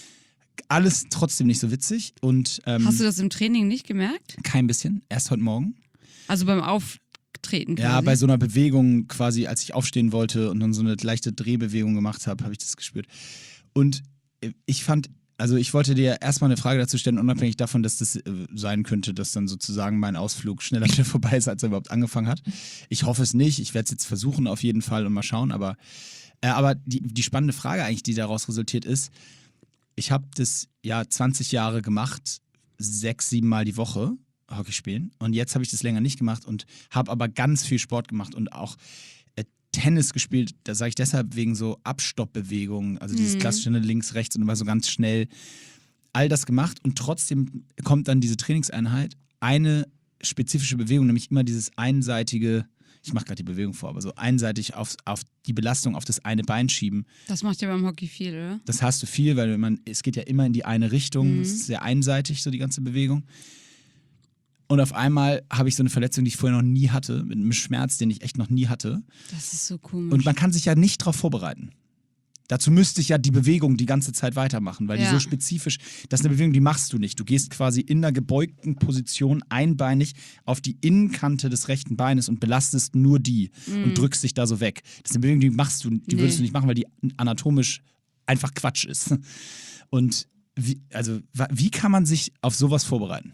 Alles trotzdem nicht so witzig und ähm, Hast du das im Training nicht gemerkt? kein bisschen, erst heute Morgen. Also beim Auftreten quasi? Ja, bei so einer Bewegung quasi, als ich aufstehen wollte und dann so eine leichte Drehbewegung gemacht habe, habe ich das gespürt. Und ich fand, also ich wollte dir erstmal eine Frage dazu stellen, unabhängig davon, dass das äh, sein könnte, dass dann sozusagen mein Ausflug schneller wieder vorbei ist, als er überhaupt angefangen hat. Ich hoffe es nicht, ich werde es jetzt versuchen auf jeden Fall und mal schauen, aber, äh, aber die, die spannende Frage eigentlich, die daraus resultiert ist, ich habe das ja zwanzig Jahre gemacht, sechs, sieben Mal die Woche Hockey spielen und jetzt habe ich das länger nicht gemacht und habe aber ganz viel Sport gemacht und auch äh, Tennis gespielt, da sage ich deshalb wegen so Abstoppbewegungen, also dieses klassische links, rechts und immer so ganz schnell all das gemacht und trotzdem kommt dann diese Trainingseinheit eine spezifische Bewegung, nämlich immer dieses einseitige, ich mache gerade die Bewegung vor, aber so einseitig auf, auf die Belastung auf das eine Bein schieben. Das macht ja beim Hockey viel, oder? Das hast du viel, weil man, es geht ja immer in die eine Richtung, Mhm. es ist sehr einseitig, so die ganze Bewegung. Und auf einmal habe ich so eine Verletzung, die ich vorher noch nie hatte, mit einem Schmerz, den ich echt noch nie hatte. Das ist so komisch. Und man kann sich ja nicht darauf vorbereiten. Dazu müsste ich ja die Bewegung die ganze Zeit weitermachen, weil Ja. die so spezifisch, das ist eine Bewegung, die machst du nicht. Du gehst quasi in einer gebeugten Position einbeinig auf die Innenkante des rechten Beines und belastest nur die und drückst dich da so weg. Das ist eine Bewegung, die machst du, die Nee. würdest du nicht machen, weil die anatomisch einfach Quatsch ist. Und wie, also, wa- wie kann man sich auf sowas vorbereiten?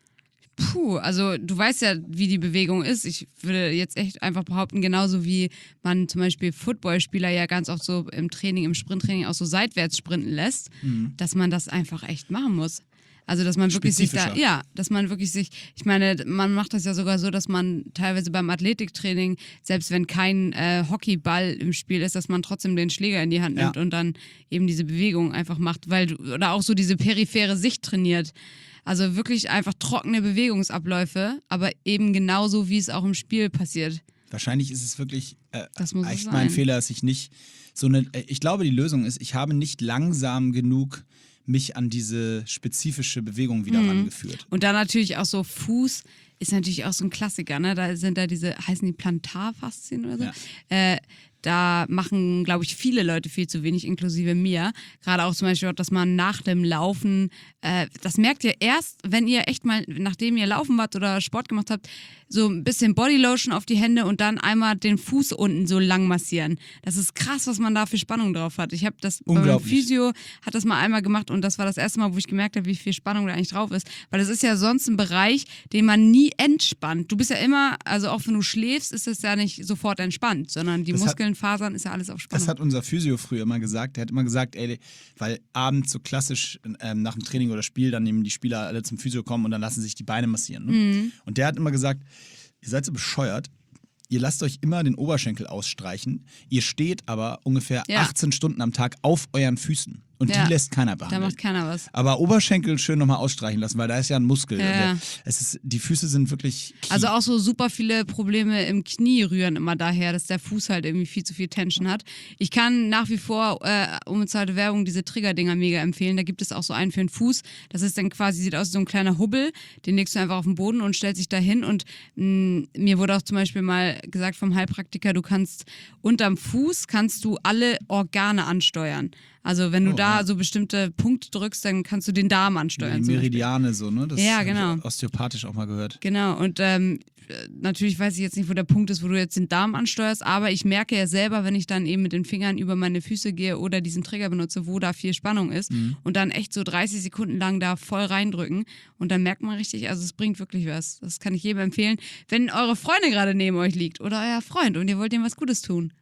Puh, also du weißt ja, wie die Bewegung ist. Ich würde jetzt echt einfach behaupten, genauso wie man zum Beispiel Footballspieler ja ganz oft so im Training, im Sprinttraining auch so seitwärts sprinten lässt, dass man das einfach echt machen muss. Also, dass man wirklich sich da, Spezifischer. ja, dass man wirklich sich, ich meine, man macht das ja sogar so, dass man teilweise beim Athletiktraining, selbst wenn kein äh, Hockeyball im Spiel ist, dass man trotzdem den Schläger in die Hand nimmt Ja. und dann eben diese Bewegung einfach macht, weil du, oder auch so diese periphere Sicht trainiert. Also wirklich einfach trockene Bewegungsabläufe, aber eben genauso, wie es auch im Spiel passiert. Wahrscheinlich ist es wirklich äh, Das muss es echt sein. mein Fehler, dass ich nicht so eine. äh, Ich glaube, die Lösung ist, ich habe nicht langsam genug mich an diese spezifische Bewegung wieder Mhm. rangeführt. Und dann natürlich auch so Fuß ist natürlich auch so ein Klassiker, ne? Da sind da diese, heißen die Plantarfaszien oder so? Ja. Äh, da machen, glaube ich, viele Leute viel zu wenig, inklusive mir. Gerade auch zum Beispiel, auch, dass man nach dem Laufen, äh, das merkt ihr erst, wenn ihr echt mal, nachdem ihr laufen wart oder Sport gemacht habt, so ein bisschen Bodylotion auf die Hände und dann einmal den Fuß unten so lang massieren. Das ist krass, was man da für Spannung drauf hat. Ich habe das bei meinem Unglaublich. Physio, hat das mal einmal gemacht und das war das erste Mal, wo ich gemerkt habe, wie viel Spannung da eigentlich drauf ist. Weil das ist ja sonst ein Bereich, den man nie entspannt. Du bist ja immer, also auch wenn du schläfst, ist es ja nicht sofort entspannt, sondern die Das hat- Muskeln, Fasern, ist ja alles auf Spannung. Das hat unser Physio früher immer gesagt. Der hat immer gesagt, ey, weil abends so klassisch ähm, nach dem Training oder Spiel dann eben die Spieler alle zum Physio kommen und dann lassen sich die Beine massieren. Ne? Mhm. Und der hat immer gesagt, ihr seid so bescheuert. Ihr lasst euch immer den Oberschenkel ausstreichen. Ihr steht aber ungefähr Ja. achtzehn Stunden am Tag auf euren Füßen. Und Ja. die lässt keiner Da behandeln. macht keiner was. Aber Oberschenkel schön nochmal ausstreichen lassen, weil da ist ja ein Muskel. Ja, Der, ja. es ist, die Füße sind wirklich key. Also auch so super viele Probleme im Knie rühren immer daher, dass der Fuß halt irgendwie viel zu viel Tension hat. Ich kann nach wie vor, äh, unbezahlte Werbung, diese Trigger-Dinger mega empfehlen. Da gibt es auch so einen für den Fuß. Das ist dann quasi, sieht aus wie so ein kleiner Hubbel. Den legst du einfach auf den Boden und stellst dich da hin. Und mh, mir wurde auch zum Beispiel mal gesagt vom Heilpraktiker, du kannst unterm Fuß kannst du alle Organe ansteuern. Also wenn du Oh, da ja. so bestimmte Punkte drückst, dann kannst du den Darm ansteuern. die zum Beispiel. Meridiane so, ne? Das Ja, hab ich genau. osteopathisch auch mal gehört. Genau, und ähm, natürlich weiß ich jetzt nicht, wo der Punkt ist, wo du jetzt den Darm ansteuerst, aber ich merke ja selber, wenn ich dann eben mit den Fingern über meine Füße gehe oder diesen Trigger benutze, wo da viel Spannung ist und dann echt so dreißig Sekunden lang da voll reindrücken und dann merkt man richtig, also es bringt wirklich was. Das kann ich jedem empfehlen. Wenn eure Freundin gerade neben euch liegt oder euer Freund und ihr wollt ihm was Gutes tun,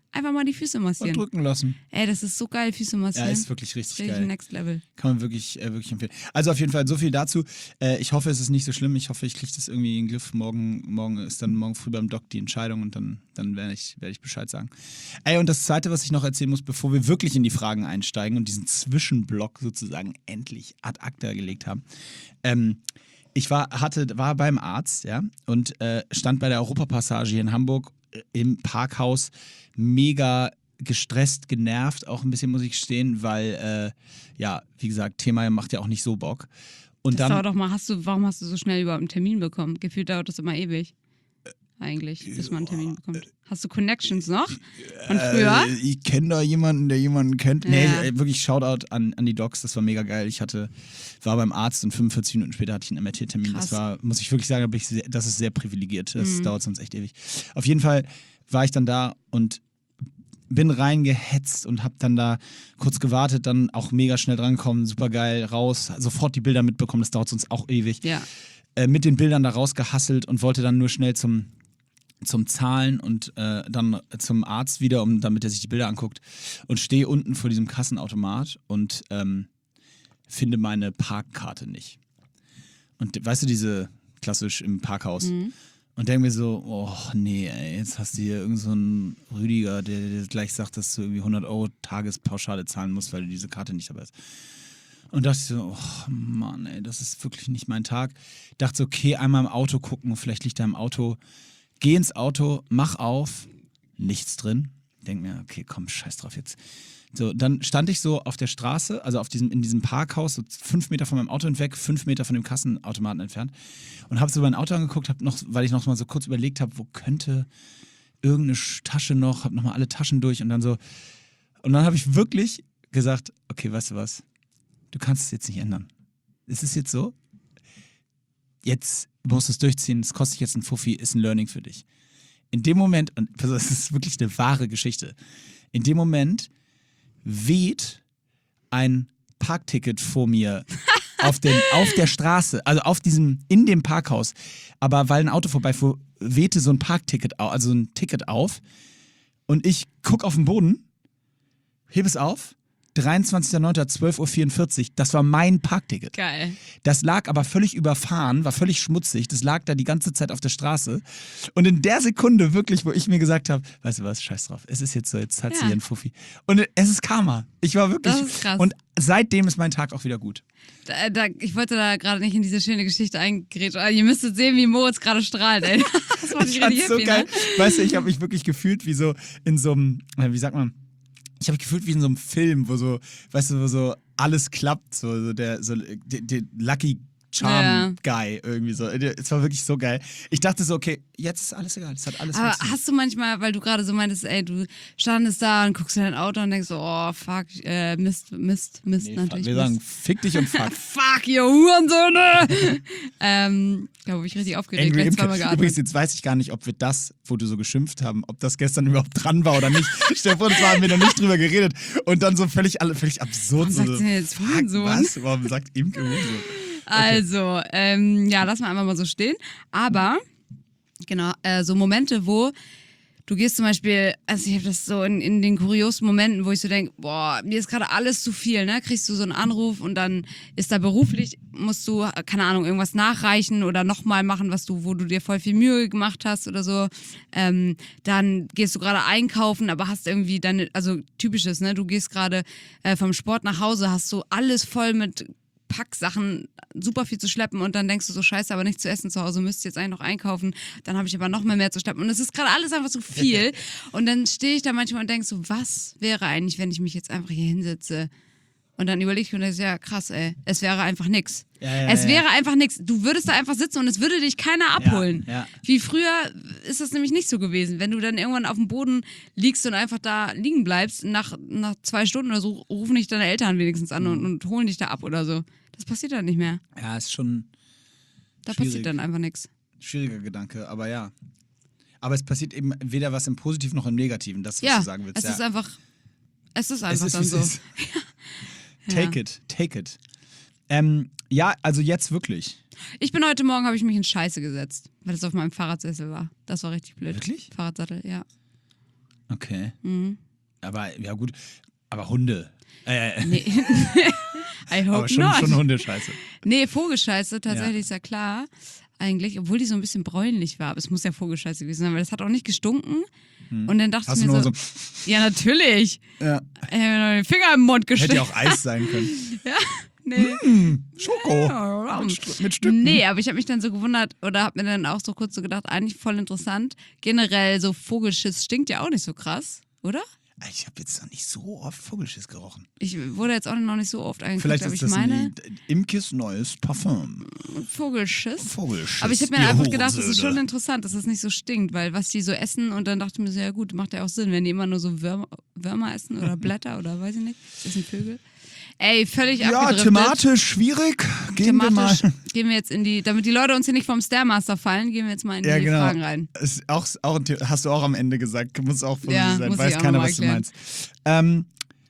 Einfach mal die Füße Und massieren. drücken lassen. Ey, das ist so geil, Füße massieren. Ja, ist wirklich richtig Richtig geil. next level. Kann man wirklich, äh, wirklich empfehlen. Also auf jeden Fall so viel dazu. Äh, ich hoffe, es ist nicht so schlimm. Ich hoffe, ich kriege das irgendwie in den Griff. Morgen, morgen ist dann morgen früh beim Doc die Entscheidung und dann, dann werde ich, werd ich Bescheid sagen. Ey, und das Zweite, was ich noch erzählen muss, bevor wir wirklich in die Fragen einsteigen und diesen Zwischenblock sozusagen endlich ad acta gelegt haben. Ähm, ich war, hatte, war beim Arzt, ja, und äh, stand bei der Europapassage hier in Hamburg äh, im Parkhaus mega gestresst, genervt, auch ein bisschen, muss ich gestehen, weil, äh, ja, wie gesagt, Thema macht ja auch nicht so Bock. Und Das dann, dauert doch mal, hast du, warum hast du so schnell überhaupt einen Termin bekommen? Gefühlt dauert das immer ewig. Eigentlich, bis man einen Termin bekommt. Hast du Connections noch? Von früher? Äh, ich kenne da jemanden, der jemanden kennt. Ja. Nee, äh, wirklich Shoutout an, an die Docs, das war mega geil. Ich hatte, war beim Arzt und fünfundvierzig Minuten später hatte ich einen M R T-Termin. Das war, muss ich wirklich sagen, da bin ich sehr, das ist sehr privilegiert. Das Mhm. dauert sonst echt ewig. Auf jeden Fall war ich dann da und bin reingehetzt und hab dann da kurz gewartet, dann auch mega schnell drangekommen, super geil, raus, sofort die Bilder mitbekommen, das dauert sonst auch ewig. Ja. Äh, mit den Bildern da rausgehasselt und wollte dann nur schnell zum, zum Zahlen und äh, dann zum Arzt wieder, um, damit er sich die Bilder anguckt und stehe unten vor diesem Kassenautomat und ähm, finde meine Parkkarte nicht. Und weißt du, diese klassisch im Parkhaus. Mhm. Und denke mir so, oh nee, ey, jetzt hast du hier irgend so einen Rüdiger, der dir gleich sagt, dass du irgendwie hundert Euro Tagespauschale zahlen musst, weil du diese Karte nicht dabei hast. Und dachte ich so, oh Mann, ey, das ist wirklich nicht mein Tag. Dachte so, okay, einmal im Auto gucken, vielleicht liegt er im Auto. Geh ins Auto, mach auf, nichts drin. Denk mir, okay, komm, scheiß drauf jetzt. So, dann stand ich so auf der Straße, also auf diesem, in diesem Parkhaus, so fünf Meter von meinem Auto entweg, fünf Meter von dem Kassenautomaten entfernt und habe so mein Auto angeguckt, hab noch, weil ich noch mal so kurz überlegt habe, wo könnte irgendeine Tasche noch, habe nochmal alle Taschen durch und dann so, und dann habe ich wirklich gesagt, okay, weißt du was, du kannst es jetzt nicht ändern. Es ist jetzt so, jetzt musst du es durchziehen, es kostet jetzt ein Fuffi, ist ein Learning für dich. In dem Moment, und das ist wirklich eine wahre Geschichte, in dem Moment weht ein Parkticket vor mir auf, den, auf der Straße, also auf diesem, in dem Parkhaus. Aber weil ein Auto vorbeifuhr, wehte so ein Parkticket, au- also ein Ticket auf. Und ich gucke auf den Boden, hebe es auf, dreiundzwanzigster neunter zwölf Uhr vierundvierzig, das war mein Parkticket. Geil. Das lag aber völlig überfahren, war völlig schmutzig. Das lag da die ganze Zeit auf der Straße. Und in der Sekunde wirklich, wo ich mir gesagt habe, weißt du was, scheiß drauf, es ist jetzt so, jetzt hat sie Ja. hier einen Fuffi. Und es ist Karma. Ich war wirklich... Das ist krass. Und seitdem ist mein Tag auch wieder gut. Da, da, ich wollte da gerade nicht in diese schöne Geschichte eingrätschen. Ihr müsstet sehen, wie Moritz gerade strahlt, ey. Das macht Ich mich fand's richtig so happy, geil. ne? Weißt du, ich habe mich wirklich gefühlt wie so in so einem, äh, wie sagt man, ich habe mich gefühlt wie in so einem Film, wo so, weißt du, wo so alles klappt, so, so der, so, der, der Lucky Charm Guy irgendwie so. Es war wirklich so geil. Ich dachte so, okay, jetzt ist alles egal, es hat alles Aber funktioniert. hast du manchmal, weil du gerade so meintest, ey, du standest da und guckst in dein Auto und denkst so, oh, fuck, äh, Mist, Mist, Mist, Nee, natürlich. wir Mist. sagen, fick dich und fuck. Fuck, ihr Hurensöhne! ähm, da habe ich richtig aufgeregt, Angry gleich Imke. zweimal geatmet. Übrigens, jetzt weiß ich gar nicht, ob wir das, wo du so geschimpft haben, ob das gestern überhaupt dran war oder nicht. Stell dir vor, das haben wir noch nicht drüber geredet. Und dann so völlig, alle- völlig absurd. Warum sagt so, sie denn jetzt fuck, Hurensohn? was? Warum sagt Imke Hurensohn? Also, ähm, ja, lass mal einfach mal so stehen. Aber, genau, äh, so Momente, wo du gehst zum Beispiel, also ich habe das so in, in den kuriosen Momenten, wo ich so denke, boah, mir ist gerade alles zu viel, ne? Kriegst du so einen Anruf und dann ist da beruflich, musst du, keine Ahnung, irgendwas nachreichen oder nochmal machen, was du, wo du dir voll viel Mühe gemacht hast oder so. Ähm, dann gehst du gerade einkaufen, aber hast irgendwie deine, also typisches, ne? Du gehst gerade äh, vom Sport nach Hause, hast du alles voll mit Packsachen, super viel zu schleppen und dann denkst du so, scheiße, aber nichts zu essen zu Hause, müsste jetzt eigentlich noch einkaufen, dann habe ich aber noch mehr mehr zu schleppen und es ist gerade alles einfach zu viel und dann stehe ich da manchmal und denke so, was wäre eigentlich, wenn ich mich jetzt einfach hier hinsetze und dann überlege ich und denke, ja krass, ey, es wäre einfach nix. Ja, ja, es ja. wäre einfach nix. Du würdest da einfach sitzen und es würde dich keiner abholen. Ja, ja. Wie früher ist das nämlich nicht so gewesen. Wenn du dann irgendwann auf dem Boden liegst und einfach da liegen bleibst, nach, nach zwei Stunden oder so rufen dich deine Eltern wenigstens an und, und holen dich da ab oder so. Das passiert dann nicht mehr. Ja, ist schon Da Schwierig. passiert dann einfach nichts. ein schwieriger Gedanke, aber ja. Aber es passiert eben weder was im Positiven noch im Negativen, das, was Ja, du sagen willst. es ja. ist einfach, es ist Es einfach ist, dann wie es so. ist. Take it, take it. Ähm, ja, also jetzt wirklich. Ich bin heute Morgen, habe ich mich in Scheiße gesetzt, weil das auf meinem Fahrradsessel war. Das war richtig blöd. Wirklich? Fahrradsattel, ja. Okay. Mhm. Aber, ja gut, aber Hunde. Äh, Nee. I hope aber schon, not. schon Hundescheiße. Nee, Vogelscheiße, tatsächlich Ja. ist ja klar. Eigentlich, obwohl die so ein bisschen bräunlich war. Aber es muss ja Vogelscheiße gewesen sein, weil das hat auch nicht gestunken. Und dann dachte Hast ich du mir nur so, so, ja, natürlich. ja, Ich habe mir noch den Finger im Mund gesteckt. hätte ja auch Eis sein können. Nee. Schoko. Ja, Mit, Str- mit Stücken. Nee, aber ich habe mich dann so gewundert oder habe mir dann auch so kurz so gedacht, eigentlich voll interessant. Generell so Vogelschiss stinkt ja auch nicht so krass, oder? Ich habe jetzt noch nicht so oft Vogelschiss gerochen. Ich wurde jetzt auch noch nicht so oft angeguckt, Vielleicht aber ist ich das meine ein Imkes neues Parfum. Vogelschiss. Vogelschiss. Aber ich habe mir ihr einfach gedacht, das ist Hurensöhne. schon interessant, dass es nicht so stinkt, weil was die so essen und dann dachte ich mir so, ja gut, macht ja auch Sinn, wenn die immer nur so Würmer, Würmer essen oder Blätter oder weiß ich nicht, das sind Vögel. Ey, völlig Ja, abgedriftet. thematisch schwierig. Gehen Thematisch wir mal. gehen wir jetzt in die, damit die Leute uns hier nicht vom Stairmaster fallen, gehen wir jetzt mal in Ja, die genau. Fragen rein. Ist auch, auch, ein The- hast du auch am Ende gesagt. Muss auch von Ja, dir sein. muss Weiß ich auch keiner, noch mal was du erklären. meinst. Ähm,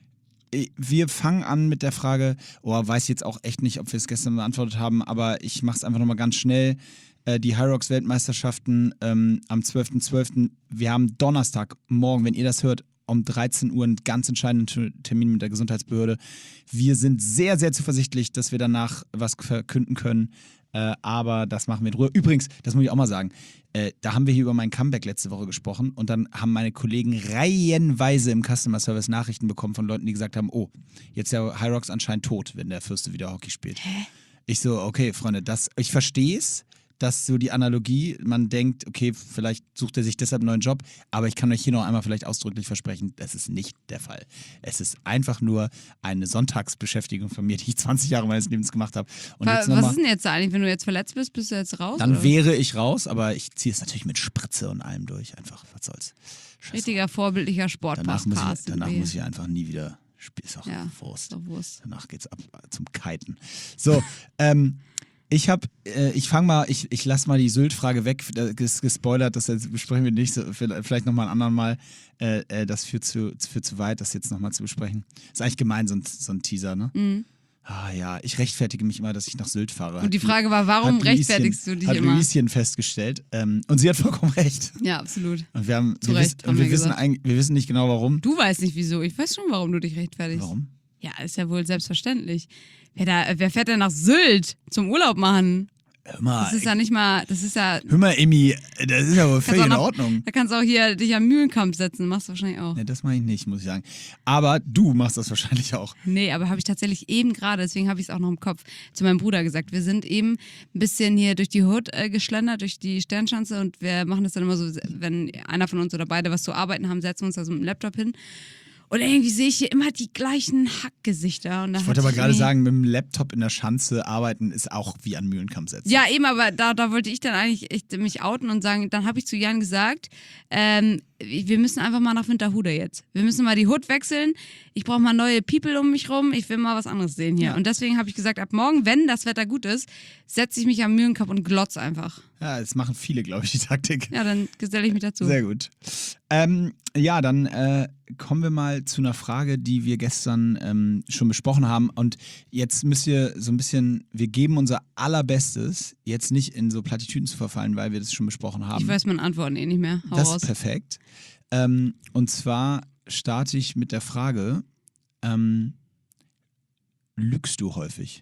wir fangen an mit der Frage, oh, weiß jetzt auch echt nicht, ob wir es gestern beantwortet haben, aber ich mache es einfach nochmal ganz schnell. Äh, die Hyrox Weltmeisterschaften ähm, am zwölften zwölften Wir haben Donnerstag, morgen, wenn ihr das hört, um dreizehn Uhr einen ganz entscheidenden Termin mit der Gesundheitsbehörde. Wir sind sehr, sehr zuversichtlich, dass wir danach was verkünden können. Äh, aber das machen wir in Ruhe. Übrigens, das muss ich auch mal sagen, äh, da haben wir hier über mein Comeback letzte Woche gesprochen und dann haben meine Kollegen reihenweise im Customer Service Nachrichten bekommen von Leuten, die gesagt haben, oh, jetzt ist ja Hyrox anscheinend tot, wenn der Fürste wieder Hockey spielt. Hä? Ich so, okay, Freunde, das, ich verstehe es, dass so die Analogie, man denkt, okay, vielleicht sucht er sich deshalb einen neuen Job, aber ich kann euch hier noch einmal vielleicht ausdrücklich versprechen, das ist nicht der Fall. Es ist einfach nur eine Sonntagsbeschäftigung von mir, die ich zwanzig Jahre meines Lebens gemacht habe. Und Wa- jetzt noch Was mal, ist denn jetzt da eigentlich, wenn du jetzt verletzt bist, bist du jetzt raus? dann oder? wäre ich raus, aber ich ziehe es natürlich mit Spritze und allem durch. Einfach, was soll's. Scheiße. Richtiger vorbildlicher Danach, muss Sportpodcast. ich, danach muss ich einfach nie wieder spielen. Ist auch Ja, Wurst. ist doch Wurst. Danach geht's ab zum Kiten. So, ähm, ich habe, äh, ich fange mal, ich, ich lasse mal die Sylt-Frage weg, das ist gespoilert, das jetzt besprechen wir nicht, so, vielleicht nochmal ein anderen Mal, äh, äh, das führt zu, führt zu weit, das jetzt nochmal zu besprechen. Ist eigentlich gemein, so ein, so ein Teaser, ne? Mhm. Ah ja, ich rechtfertige mich immer, dass ich nach Sylt fahre. Und die Hat Frage war, warum hat rechtfertigst Luischen- du dich hat immer? Luischen festgestellt. Ähm, und sie hat vollkommen recht. Ja, absolut. Und wir haben, Zu wir, Recht, wissen, haben und wir, wir wissen gesagt. eigentlich, wir wissen nicht genau warum. Du weißt nicht wieso. Ich weiß schon, warum du dich rechtfertigst. Warum? Ja, ist ja wohl selbstverständlich. Wer, da, wer fährt denn nach Sylt zum Urlaub machen? Hör mal, Das ist ja nicht mal, das ist ja, hör mal, Emmy, das ist ja wohl völlig auch in noch- Ordnung. da kannst du auch hier dich am Mühlenkamp setzen, machst du wahrscheinlich auch. Ne, das mache ich nicht, muss ich sagen. Aber du machst das wahrscheinlich auch. Nee, aber habe ich tatsächlich eben gerade, deswegen habe ich es auch noch im Kopf, zu meinem Bruder gesagt. Wir sind eben ein bisschen hier durch die Hood äh, geschlendert, durch die Sternschanze und wir machen das dann immer so, wenn einer von uns oder beide was zu arbeiten haben, setzen wir uns da so mit dem Laptop hin. Und irgendwie sehe ich hier immer die gleichen Hackgesichter. Und da Ich wollte hatte aber gerade irgendwie- sagen, mit dem Laptop in der Schanze arbeiten ist auch wie an Mühlenkamp setzen. Ja, eben, aber da, da wollte ich dann eigentlich echt mich outen und sagen, dann habe ich zu Jan gesagt, ähm, wir müssen einfach mal nach Winterhude jetzt. Wir müssen mal die Hood wechseln. Ich brauche mal neue People um mich rum. Ich will mal was anderes sehen hier. Ja. Und deswegen habe ich gesagt, ab morgen, wenn das Wetter gut ist, setze ich mich am Mühlenkamp und glotz einfach. Ja, das machen viele, glaube ich, die Taktik. Ja, dann geselle ich mich dazu. Sehr gut. Ähm, ja, dann äh, kommen wir mal zu einer Frage, die wir gestern ähm, schon besprochen haben. Und jetzt müsst ihr so ein bisschen, wir geben unser Allerbestes, jetzt nicht in so Plattitüden zu verfallen, weil wir das schon besprochen haben. Ich weiß meine Antworten eh nicht mehr. Hau Das raus. ist perfekt. Ähm, und zwar starte ich mit der Frage, ähm, lügst du häufig?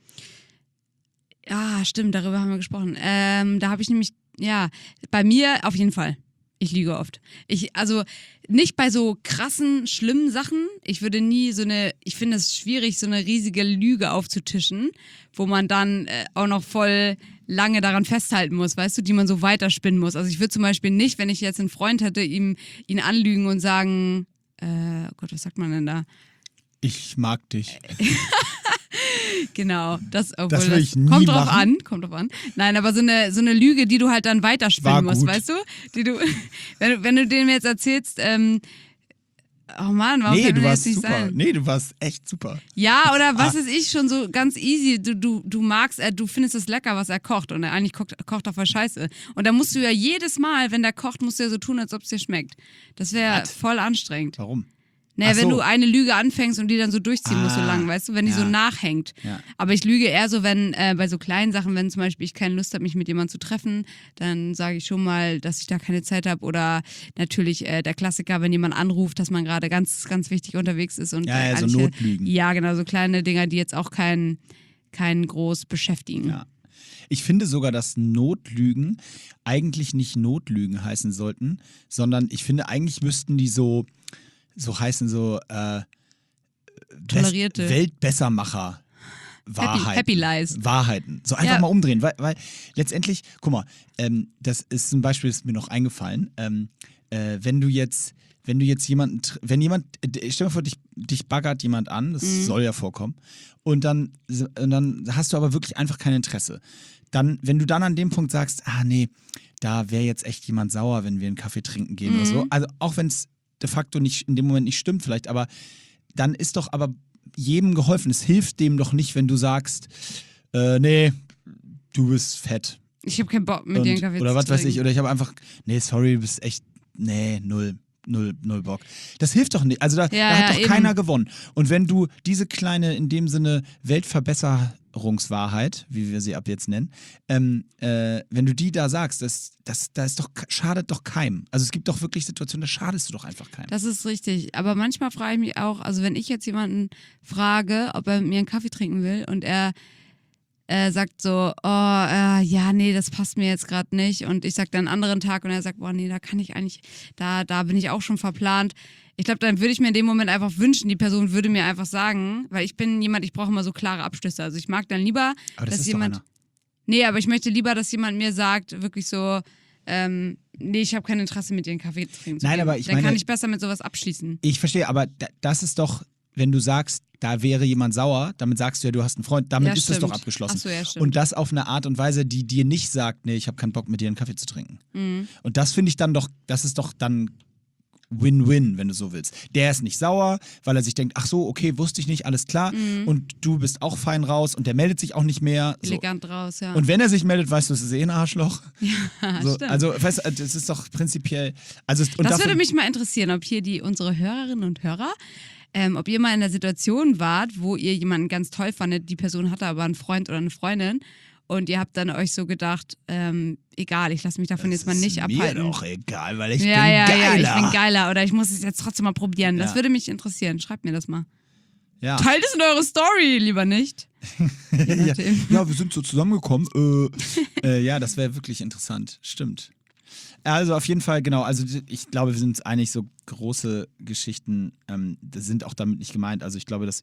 Ja, stimmt, darüber haben wir gesprochen. Ähm, da habe ich nämlich, ja, bei mir auf jeden Fall. Ich lüge oft. Ich, also nicht bei so krassen, schlimmen Sachen. Ich würde nie so eine, ich finde es schwierig, so eine riesige Lüge aufzutischen, wo man dann äh, auch noch voll lange daran festhalten muss, weißt du, die man so weiterspinnen muss. Also ich würde zum Beispiel nicht, wenn ich jetzt einen Freund hätte, ihm ihn anlügen und sagen, äh, oh Gott, was sagt man denn da? Ich mag dich. Genau, das, obwohl Das will ich nie kommt drauf machen. an, kommt drauf an. Nein, aber so eine, so eine Lüge, die du halt dann War weiterspinnen musst, gut. weißt du? Die du, wenn du, wenn du dem jetzt erzählst, ähm, oh Mann, warum Nee, fällt du mir warst das nicht super. sein? Nee, du warst echt super. Ja, oder was Ah. ist ich schon so ganz easy. Du, du, du magst, äh, du findest es lecker, was er kocht und er eigentlich kocht, kocht er voll Scheiße. Und dann musst du ja jedes Mal, wenn der kocht, musst du ja so tun, als ob es dir schmeckt. Das wäre Was? voll anstrengend. Warum? Naja, Ach wenn so. du eine Lüge anfängst und die dann so durchziehen musst so Ah, lang, weißt du, wenn die ja. so nachhängt. Ja. Aber ich lüge eher so, wenn äh, bei so kleinen Sachen, wenn zum Beispiel ich keine Lust habe, mich mit jemandem zu treffen, dann sage ich schon mal, dass ich da keine Zeit habe. Oder natürlich äh, der Klassiker, wenn jemand anruft, dass man gerade ganz, ganz wichtig unterwegs ist. Und Ja, äh, ja, so eigentlich- Notlügen. Ja, genau, so kleine Dinger, die jetzt auch keinen keinen groß beschäftigen. Ja. Ich finde sogar, dass Notlügen eigentlich nicht Notlügen heißen sollten, sondern ich finde, eigentlich müssten die so, so heißen, so äh, Tolerierte. Best- Weltbessermacher. Wahrheiten. Happy Lies. Wahrheiten. So einfach Ja. mal umdrehen, weil, weil letztendlich, guck mal, ähm, das ist ein Beispiel, das ist mir noch eingefallen. Ähm, äh, wenn du jetzt, wenn du jetzt jemanden, tr- wenn jemand, äh, stell dir mal vor, dich, dich baggert jemand an, das Mhm. soll ja vorkommen, und dann, und dann hast du aber wirklich einfach kein Interesse. Dann, wenn du dann an dem Punkt sagst, ah nee, da wäre jetzt echt jemand sauer, wenn wir einen Kaffee trinken gehen Mhm. oder so. Also auch wenn es de facto nicht in dem Moment nicht stimmt vielleicht, aber dann ist doch aber jedem geholfen. Es hilft dem doch nicht, wenn du sagst, äh, nee, du bist fett. Ich habe keinen Bock, mit Und, dir einen Kaffee oder zu was weiß trinken. ich, oder ich habe einfach, nee, sorry, du bist echt, nee, null. Null, null Bock. Das hilft doch nicht. Also da, Ja, da hat ja, doch eben. keiner gewonnen. Und wenn du diese kleine, in dem Sinne, Weltverbesserungswahrheit, wie wir sie ab jetzt nennen, ähm, äh, wenn du die da sagst, das, das, das ist doch, schadet doch keinem. Also es gibt doch wirklich Situationen, da schadest du doch einfach keinem. Das ist richtig. Aber manchmal frage ich mich auch, also wenn ich jetzt jemanden frage, ob er mit mir einen Kaffee trinken will und er äh, sagt so, oh, äh, ja, nee, das passt mir jetzt gerade nicht. Und ich sage dann einen anderen Tag und er sagt, boah, nee, da kann ich eigentlich, da, da bin ich auch schon verplant. Ich glaube, dann würde ich mir in dem Moment einfach wünschen, die Person würde mir einfach sagen, weil ich bin jemand, ich brauche immer so klare Abschlüsse. Also ich mag dann lieber, Aber das dass ist jemand. doch einer. Nee, aber ich möchte lieber, dass jemand mir sagt, wirklich so, ähm, nee, ich habe kein Interesse, mit dir einen Kaffee zu trinken. Zu Nein, gehen. aber ich Dann meine- kann ich besser mit sowas abschließen. Ich verstehe, aber da, das ist doch, wenn du sagst, da wäre jemand sauer, damit sagst du ja, du hast einen Freund, damit Ja, ist das stimmt. doch abgeschlossen. Ach so, ja, stimmt. Und das auf eine Art und Weise, die dir nicht sagt, nee, ich habe keinen Bock, mit dir einen Kaffee zu trinken. Mhm. Und das finde ich dann doch, das ist doch dann Win-Win, wenn du so willst. Der ist nicht sauer, weil er sich denkt, ach so, okay, wusste ich nicht, alles klar. Und du bist auch fein raus und der meldet sich auch nicht mehr. So. Elegant raus, ja. Und wenn er sich meldet, weißt du, es ist eh ein Arschloch. ja, So, stimmt. also, weißt du, das ist doch prinzipiell. Also, und das davon- würde mich mal interessieren, ob hier die unsere Hörerinnen und Hörer, ähm, ob ihr mal in der Situation wart, wo ihr jemanden ganz toll fandet, die Person hatte aber einen Freund oder eine Freundin und ihr habt dann euch so gedacht, ähm, egal, ich lasse mich davon jetzt mal nicht ist abhalten. mir doch egal, weil ich ja, bin ja, geiler. ja, ich bin geiler oder ich muss es jetzt trotzdem mal probieren. Das Ja. würde mich interessieren. Schreibt mir das mal. Ja. Teilt es in eure Story, lieber nicht. Je ja. nachdem. ja, wir sind so zusammengekommen. Äh, äh, ja, das wäre wirklich interessant. Stimmt. Also auf jeden Fall, genau. Also ich glaube, wir sind uns einig, so große Geschichten ähm, das sind auch damit nicht gemeint. Also ich glaube, dass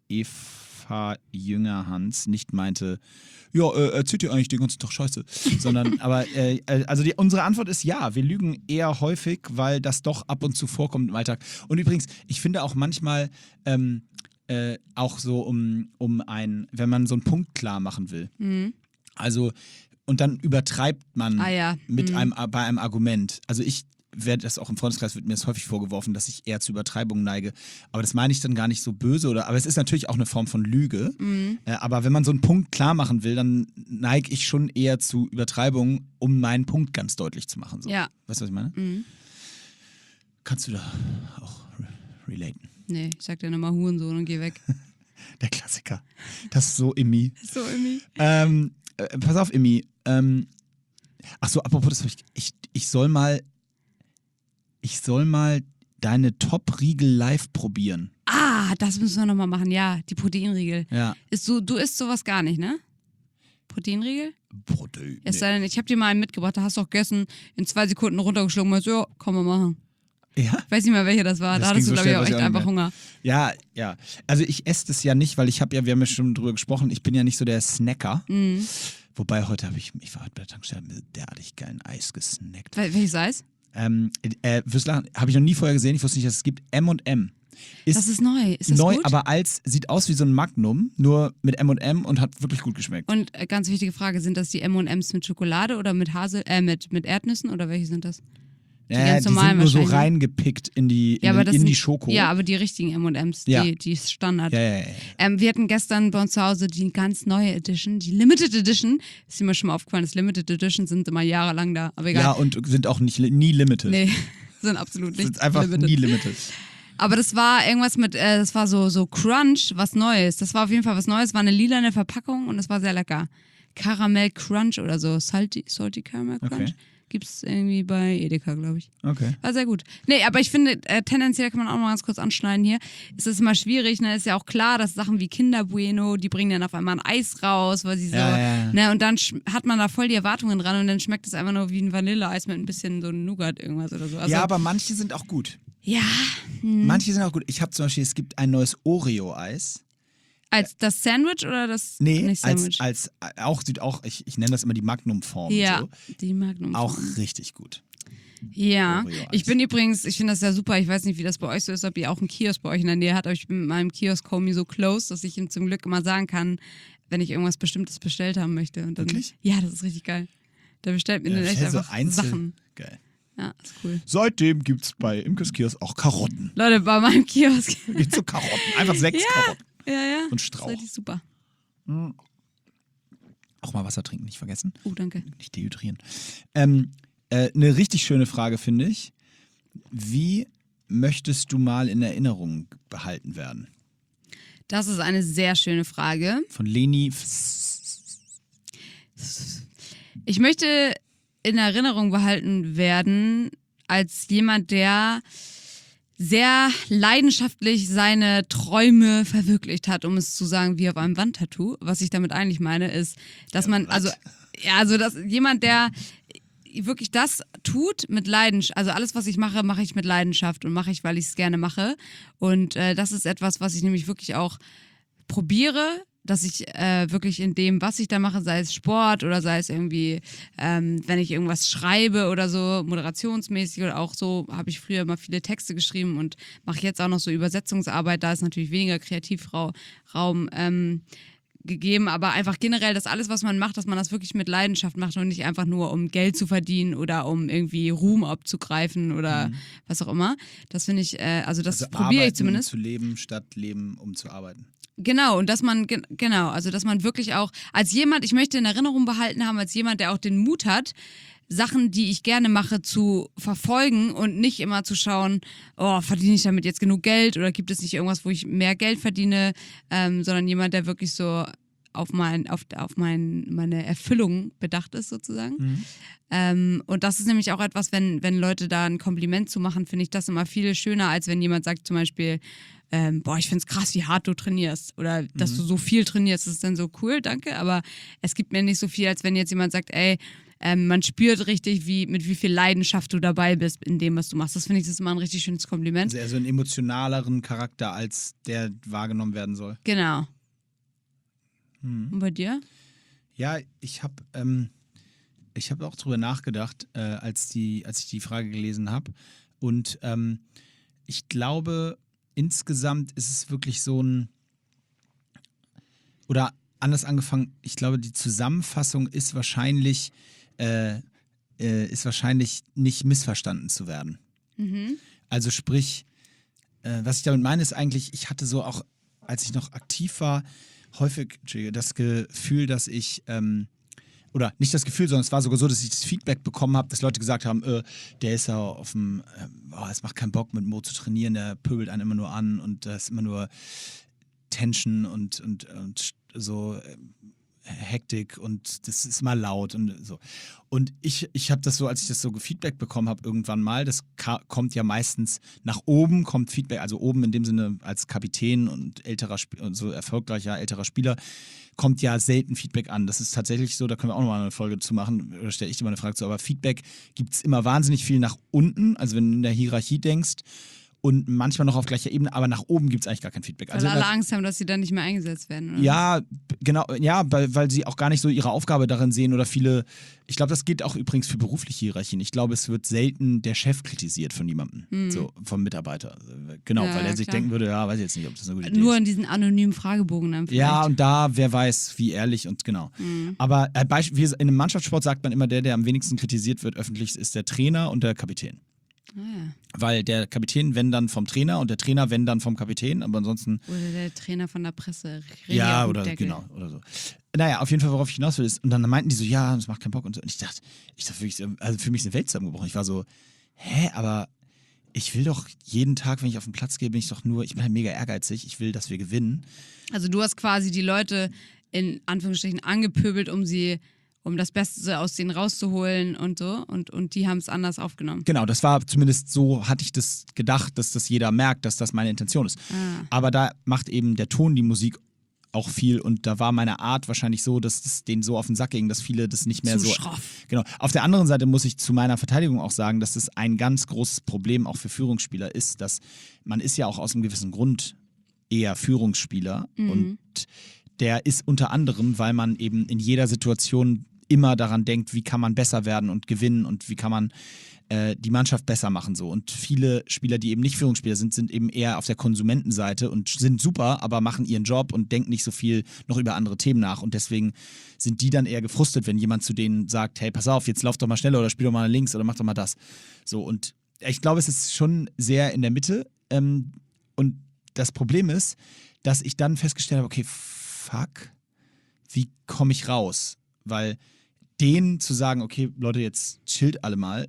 Eva Jüngerhans nicht meinte, ja, äh, erzählt ihr eigentlich den ganzen Tag Scheiße. Sondern, aber, äh, also die, unsere Antwort ist ja, wir lügen eher häufig, weil das doch ab und zu vorkommt im Alltag. Und übrigens, ich finde auch manchmal, ähm, äh, auch so um, um ein, wenn man so einen Punkt klar machen will. Mhm. Also, und dann übertreibt man Ah ja. mit Mhm. einem, bei einem Argument. Also ich werde das auch im Freundeskreis, wird mir das häufig vorgeworfen, dass ich eher zu Übertreibungen neige. Aber das meine ich dann gar nicht so böse. Oder, aber es ist natürlich auch eine Form von Lüge. Mhm. Äh, aber wenn man so einen Punkt klar machen will, dann neige ich schon eher zu Übertreibungen, um meinen Punkt ganz deutlich zu machen. So. Ja. Weißt du, was ich meine? Mhm. Kannst du da auch re relaten? Nee, ich sag dir nochmal Hurensohn und geh weg. Der Klassiker. Das ist so Immi. So irgendwie. Ähm, äh, pass auf, Immi. Ähm, ach so, apropos, das hab ich, ich, ich soll mal, ich soll mal deine Top-Riegel live probieren. Ah, das müssen wir nochmal machen. Ja, die Proteinriegel. Ja. Ist du, du isst sowas gar nicht, ne? Proteinriegel? Protein. Es sei denn, ich habe dir mal einen mitgebracht, da hast du auch gegessen, in zwei Sekunden runtergeschluckt und meinst, ja, kann man machen. Ja? Ich weiß nicht mehr, welcher das war. Das da hattest ging du, so glaube ich, schnell, auch weiß echt ich auch nicht einfach mehr. Hunger. Ja, ja. Also ich esse das ja nicht, weil ich habe ja, wir haben ja schon drüber gesprochen, ich bin ja nicht so der Snacker. Mhm. Wobei heute habe ich, ich war heute bei der Tankstelle, hab mir derartig geilen Eis gesnackt. Wel welches Eis? Ähm, äh, wirst lachen, habe ich noch nie vorher gesehen, ich wusste nicht, dass es gibt. M und M. Ist Das ist neu. Ist das neu, gut? aber als, sieht aus wie so ein Magnum, nur mit M und M und hat wirklich gut geschmeckt. Und äh, ganz wichtige Frage, sind das die M und M's mit Schokolade oder mit Hasel, äh, mit, mit Erdnüssen oder welche sind das? Die, ganz ja, die normalen sind nur so wahrscheinlich, ne? reingepickt in die, in, Ja, aber das in sind, die Schoko. Ja, aber die richtigen M und M's, Ja. die, die Standard. ja, ja, ja. Ähm, wir hatten gestern bei uns zu Hause die ganz neue Edition, die Limited Edition. Ist mir schon mal aufgefallen, das Limited Edition sind immer jahrelang da, aber egal. Ja, und sind auch nicht, nie limited. Nee, sind absolut nicht Sind einfach limited. nie limited. Aber das war irgendwas mit, äh, das war so, so Crunch, was Neues. Das war auf jeden Fall was Neues, war eine lilane Verpackung und das war sehr lecker. Caramel Crunch oder so, Salty, Salty Caramel Crunch. Okay. Gibt's irgendwie bei Edeka, glaube ich. Okay. War sehr gut. Nee, aber ich finde, äh, tendenziell kann man auch mal ganz kurz anschneiden hier. Es ist immer schwierig, ne? Ist ja auch klar, dass Sachen wie Kinder Bueno, die bringen dann auf einmal ein Eis raus, weil sie so, Ja, ja, ja. ne? Und dann sch- hat man da voll die Erwartungen dran und dann schmeckt es einfach nur wie ein Vanilleeis mit ein bisschen so Nougat irgendwas oder so. Also, ja, aber manche sind auch gut. ja, Manche sind auch gut. Ich habe zum Beispiel, es gibt ein neues Oreo-Eis. als das Sandwich oder das Nee, nicht als, Sandwich? als auch, sieht auch ich, ich nenne das immer die Magnum-Form. ja, So. die Magnum. Auch richtig gut. Ja, Oreo-Eis. ich bin übrigens, ich finde das ja super, ich weiß nicht, wie das bei euch so ist, ob ihr auch einen Kiosk bei euch in der Nähe habt, aber ich bin mit meinem Kiosk Homie so close, dass ich ihm zum Glück immer sagen kann, wenn ich irgendwas Bestimmtes bestellt haben möchte. Und dann, Wirklich? Ja, das ist richtig geil. Der bestellt mir Ja, dann echt ich hätte so einfach Einzel- Sachen. Geil. Ja, ist cool. Seitdem gibt es bei Imkes Kiosk auch Karotten. Leute, bei meinem Kiosk. Gibt so Karotten. Einfach sechs Ja. Karotten. ja, ja. Und Strauch. Das ist richtig super. Auch mal Wasser trinken, nicht vergessen. Oh, danke. Nicht dehydrieren. Ähm, äh, eine richtig schöne Frage, finde ich. Wie möchtest du mal in Erinnerung behalten werden? Das ist eine sehr schöne Frage. Von Leni. Ich möchte in Erinnerung behalten werden als jemand, der sehr leidenschaftlich seine Träume verwirklicht hat, um es zu sagen, wie auf einem Wandtattoo. Was ich damit eigentlich meine, ist, dass man, also, ja, also dass jemand, der wirklich das tut mit Leidenschaft, also alles, was ich mache, mache ich mit Leidenschaft und mache ich, weil ich es gerne mache. Und äh, das ist etwas, was ich nämlich wirklich auch probiere, dass ich äh, wirklich in dem, was ich da mache, sei es Sport oder sei es irgendwie, ähm, wenn ich irgendwas schreibe oder so, moderationsmäßig oder auch so, habe ich früher immer viele Texte geschrieben und mache jetzt auch noch so Übersetzungsarbeit, da ist natürlich weniger Kreativraum ähm, gegeben, aber einfach generell, dass alles, was man macht, dass man das wirklich mit Leidenschaft macht und nicht einfach nur, um Geld zu verdienen oder um irgendwie Ruhm abzugreifen oder mhm. was auch immer. Das finde ich, äh, also das Also probiere ich arbeiten, zumindest. Um zu leben, statt leben, um zu arbeiten. Genau, und dass man, ge- genau, also dass man wirklich auch als jemand, ich möchte in Erinnerung behalten haben, als jemand, der auch den Mut hat, Sachen, die ich gerne mache, zu verfolgen und nicht immer zu schauen, oh, verdiene ich damit jetzt genug Geld oder gibt es nicht irgendwas, wo ich mehr Geld verdiene, ähm, sondern jemand, der wirklich so auf, mein, auf, auf mein, meine Erfüllung bedacht ist sozusagen. Mhm. Ähm, und das ist nämlich auch etwas, wenn, wenn Leute da ein Kompliment zu machen, finde ich das immer viel schöner, als wenn jemand sagt zum Beispiel, ähm, boah, ich finde es krass, wie hart du trainierst oder dass Mhm. du so viel trainierst, das ist dann so cool, danke, aber es gibt mir nicht so viel, als wenn jetzt jemand sagt, ey, ähm, man spürt richtig, wie, mit wie viel Leidenschaft du dabei bist in dem, was du machst. Das finde ich, das ist immer ein richtig schönes Kompliment. Also eher so einen emotionaleren Charakter, als der wahrgenommen werden soll. Genau. Mhm. Und bei dir? Ja, ich habe ähm, ich hab auch drüber nachgedacht, äh, als, die, als ich die Frage gelesen habe. Und ähm, ich glaube, insgesamt ist es wirklich so ein, oder anders angefangen, ich glaube, die Zusammenfassung ist wahrscheinlich, äh, äh, ist wahrscheinlich nicht missverstanden zu werden. Mhm. Also sprich, äh, was ich damit meine, ist eigentlich, ich hatte so auch, als ich noch aktiv war, häufig das Gefühl, dass ich, ähm, oder nicht das Gefühl, sondern es war sogar so, dass ich das Feedback bekommen habe, dass Leute gesagt haben, äh, der ist ja auf dem, äh, oh, es macht keinen Bock mit Mo zu trainieren, der pöbelt einen immer nur an und da ist immer nur Tension und, und, und so äh, Hektik und das ist mal laut und so. Und ich, ich habe das so, als ich das so Feedback bekommen habe, irgendwann mal, das ka- kommt ja meistens nach oben, kommt Feedback, also oben in dem Sinne als Kapitän und älterer Sp- und so erfolgreicher älterer Spieler, kommt ja selten Feedback an. Das ist tatsächlich so, da können wir auch nochmal eine Folge zu machen, oder stelle ich dir mal eine Frage zu, aber Feedback gibt es immer wahnsinnig viel nach unten, also wenn du in der Hierarchie denkst, und manchmal noch auf gleicher Ebene, aber nach oben gibt es eigentlich gar kein Feedback. Weil Also alle das- Angst haben, dass sie dann nicht mehr eingesetzt werden, oder? ja, b- genau, ja, weil, weil sie auch gar nicht so ihre Aufgabe darin sehen oder viele, ich glaube, das gilt auch übrigens für berufliche Hierarchien. Ich glaube, es wird selten der Chef kritisiert von jemandem, Hm. so vom Mitarbeiter. Genau, Ja, weil er sich klar. denken würde, ja, weiß ich jetzt nicht, ob das eine gute Idee Nur ist. in diesen anonymen Fragebogen dann vielleicht. Ja, und da, wer weiß, wie ehrlich und genau. Mhm. Aber äh, Beispiel, wie es- in einem Mannschaftssport sagt man immer, der, der am wenigsten kritisiert wird öffentlich, ist der Trainer und der Kapitän. Ah, ja. Weil der Kapitän, wenn dann vom Trainer und der Trainer, wenn dann vom Kapitän, aber ansonsten Oder der Trainer von der Presse. René ja, auf dem oder Deckel. genau, oder so. Naja, auf jeden Fall, worauf ich hinaus will, ist, und dann meinten die so, ja, das macht keinen Bock und so. Und ich dachte, ich dachte wirklich, also für mich ist eine Welt zusammengebrochen. Ich war so, hä, aber ich will doch jeden Tag, wenn ich auf den Platz gehe, bin ich doch nur, ich bin halt mega ehrgeizig, ich will, dass wir gewinnen. Also du hast quasi die Leute in Anführungsstrichen angepöbelt, um sie, um das Beste aus denen rauszuholen und so. Und, und die haben es anders aufgenommen. Genau, das war zumindest so, hatte ich das gedacht, dass das jeder merkt, dass das meine Intention ist. Ah. Aber da macht eben der Ton die Musik auch viel und da war meine Art wahrscheinlich so, dass es denen so auf den Sack ging, dass viele das nicht mehr Zu so... schroff. Genau. Auf der anderen Seite muss ich zu meiner Verteidigung auch sagen, dass es ein ganz großes Problem auch für Führungsspieler ist, dass man ist ja auch aus einem gewissen Grund eher Führungsspieler Mhm. und der ist unter anderem, weil man eben in jeder Situation immer daran denkt, wie kann man besser werden und gewinnen und wie kann man äh, die Mannschaft besser machen so. Und viele Spieler, die eben nicht Führungsspieler sind, sind eben eher auf der Konsumentenseite und sind super, aber machen ihren Job und denken nicht so viel noch über andere Themen nach. Und deswegen sind die dann eher gefrustet, wenn jemand zu denen sagt, hey, pass auf, jetzt lauf doch mal schneller oder spiel doch mal links oder mach doch mal das. So, und ich glaube, es ist schon sehr in der Mitte. Ähm, und das Problem ist, dass ich dann festgestellt habe, okay, fuck, wie komme ich raus? Weil denen zu sagen, okay, Leute, jetzt chillt alle mal,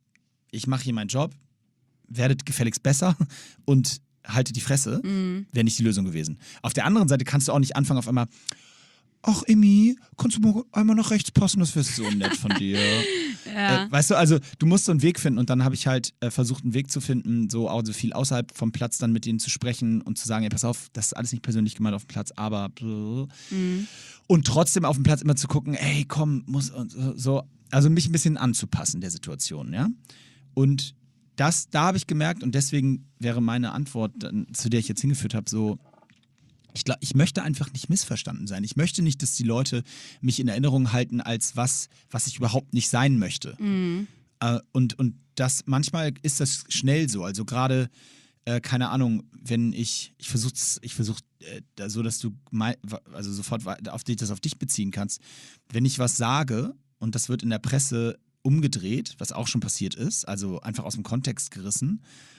ich mache hier meinen Job, werdet gefälligst besser und haltet die Fresse, Mhm. wäre nicht die Lösung gewesen. Auf der anderen Seite kannst du auch nicht anfangen auf einmal, ach Emmy, kannst du mal einmal nach rechts passen, das wäre so nett von dir. Ja. Äh, weißt du, also du musst so einen Weg finden und dann habe ich halt äh, versucht, einen Weg zu finden, so auch so viel außerhalb vom Platz dann mit denen zu sprechen und zu sagen, ey, pass auf, das ist alles nicht persönlich gemeint auf dem Platz, aber Mhm. und trotzdem auf dem Platz immer zu gucken, ey, komm, muss und so, also mich ein bisschen anzupassen der Situation, ja. Und das, da habe ich gemerkt und deswegen wäre meine Antwort, dann, zu der ich jetzt hingeführt habe, so, ich, glaub, ich möchte einfach nicht missverstanden sein. Ich möchte nicht, dass die Leute mich in Erinnerung halten als was, was ich überhaupt nicht sein möchte. Mhm. Äh, und, und das, manchmal ist das schnell so. Also gerade, äh, keine Ahnung, wenn ich, ich versuche ich versuch, äh, da- so, dass du mei- also sofort auf dich, das auf dich beziehen kannst. Wenn ich was sage und das wird in der Presse umgedreht, was auch schon passiert ist, also einfach aus dem Kontext gerissen,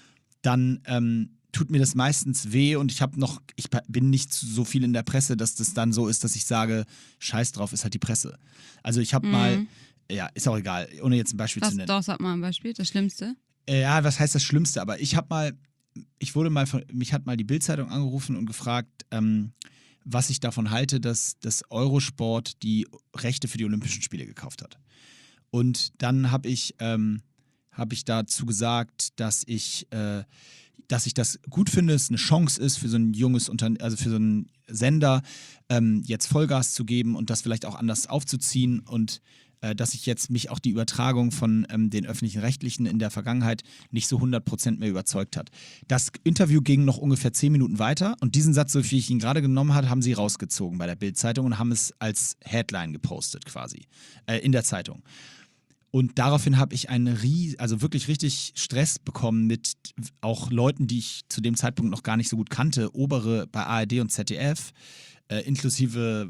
dann ähm, tut mir das meistens weh und ich habe noch, ich bin nicht so viel in der Presse, dass das dann so ist, dass ich sage, scheiß drauf, ist halt die Presse. Also ich habe Mhm. mal, ja, ist auch egal, ohne jetzt ein Beispiel Was, zu nennen. doch, sag mal ein Beispiel, das Schlimmste. Äh, Ja, was heißt das Schlimmste? Aber ich habe mal, ich wurde mal, von, mich hat mal die Bild-Zeitung angerufen und gefragt, ähm, was ich davon halte, dass das Eurosport die Rechte für die Olympischen Spiele gekauft hat. Und dann habe ich, ähm, hab ich dazu gesagt, dass ich, äh, dass ich das gut finde, es eine Chance ist für so ein junges Unternehmen, also für so einen Sender, ähm, jetzt Vollgas zu geben und das vielleicht auch anders aufzuziehen und äh, dass ich jetzt mich auch die Übertragung von ähm, den Öffentlich-Rechtlichen in der Vergangenheit nicht so hundert Prozent mehr überzeugt hat. Das Interview ging noch ungefähr zehn Minuten weiter und diesen Satz, so wie ich ihn gerade genommen habe, haben sie rausgezogen bei der Bild-Zeitung und haben es als Headline gepostet quasi, äh, in der Zeitung. Und daraufhin habe ich einen ries also wirklich richtig Stress bekommen mit auch Leuten, die ich zu dem Zeitpunkt noch gar nicht so gut kannte, obere bei A R D und Z D F, äh, inklusive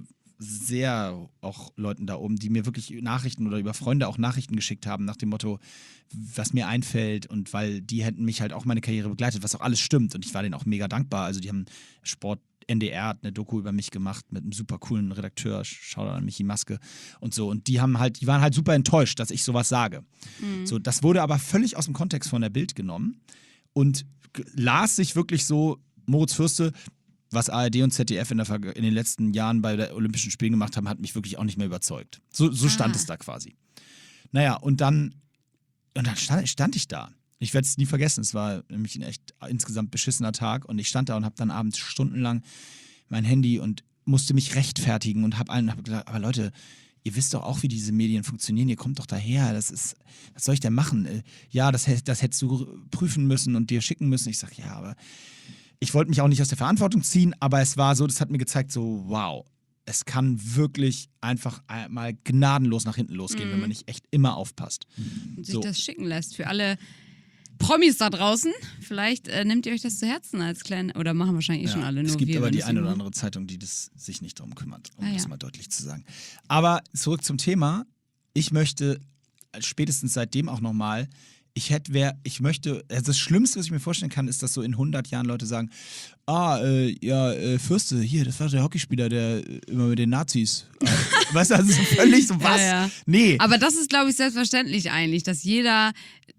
sehr auch Leuten da oben, die mir wirklich Nachrichten oder über Freunde auch Nachrichten geschickt haben nach dem Motto, was mir einfällt und weil die hätten mich halt auch meine Karriere begleitet, was auch alles stimmt und ich war denen auch mega dankbar. Also die haben Sport N D R hat eine Doku über mich gemacht mit einem super coolen Redakteur, Shoutout an Michi Maske und so. Und die haben halt, die waren halt super enttäuscht, dass ich sowas sage. Mhm. So, das wurde aber völlig aus dem Kontext von der Bild genommen und g- las sich wirklich so, Moritz Fürste, was A R D und Z D F in, der, Verga- in den letzten Jahren bei den Olympischen Spielen gemacht haben, hat mich wirklich auch nicht mehr überzeugt. So, so stand Ah. es da quasi. Naja, und dann, und dann stand, stand ich da. Ich werde es nie vergessen. Es war nämlich ein echt insgesamt beschissener Tag und ich stand da und habe dann abends stundenlang mein Handy und musste mich rechtfertigen und habe allen hab gesagt, aber Leute, ihr wisst doch auch, wie diese Medien funktionieren. Ihr kommt doch daher. Das ist, was soll ich denn machen? Äh, Ja, das, hä- das hättest du prüfen müssen und dir schicken müssen. Ich sage, ja, aber ich wollte mich auch nicht aus der Verantwortung ziehen, aber es war so, das hat mir gezeigt, so wow, es kann wirklich einfach mal gnadenlos nach hinten losgehen, Mhm. wenn man nicht echt immer aufpasst. Und sich So. das schicken lässt. Für alle Promis da draußen, vielleicht äh, nehmt ihr euch das zu Herzen als kleine, oder machen wahrscheinlich eh schon alle nur es gibt wir, aber wenn die es eine oder irgendwo- andere Zeitung, die das sich nicht darum kümmert, um Ah, das ja. mal deutlich zu sagen. Aber zurück zum Thema. Ich möchte äh, spätestens seitdem auch nochmal, ich hätte, wer, ich möchte, also das Schlimmste, was ich mir vorstellen kann, ist, dass so in hundert Jahren Leute sagen, ah, äh, ja, äh, Fürste, hier, das war der Hockeyspieler, der äh, immer mit den Nazis, äh, weißt du, also so völlig so, was? Ja, ja. Nee. Aber das ist, glaube ich, selbstverständlich eigentlich, dass jeder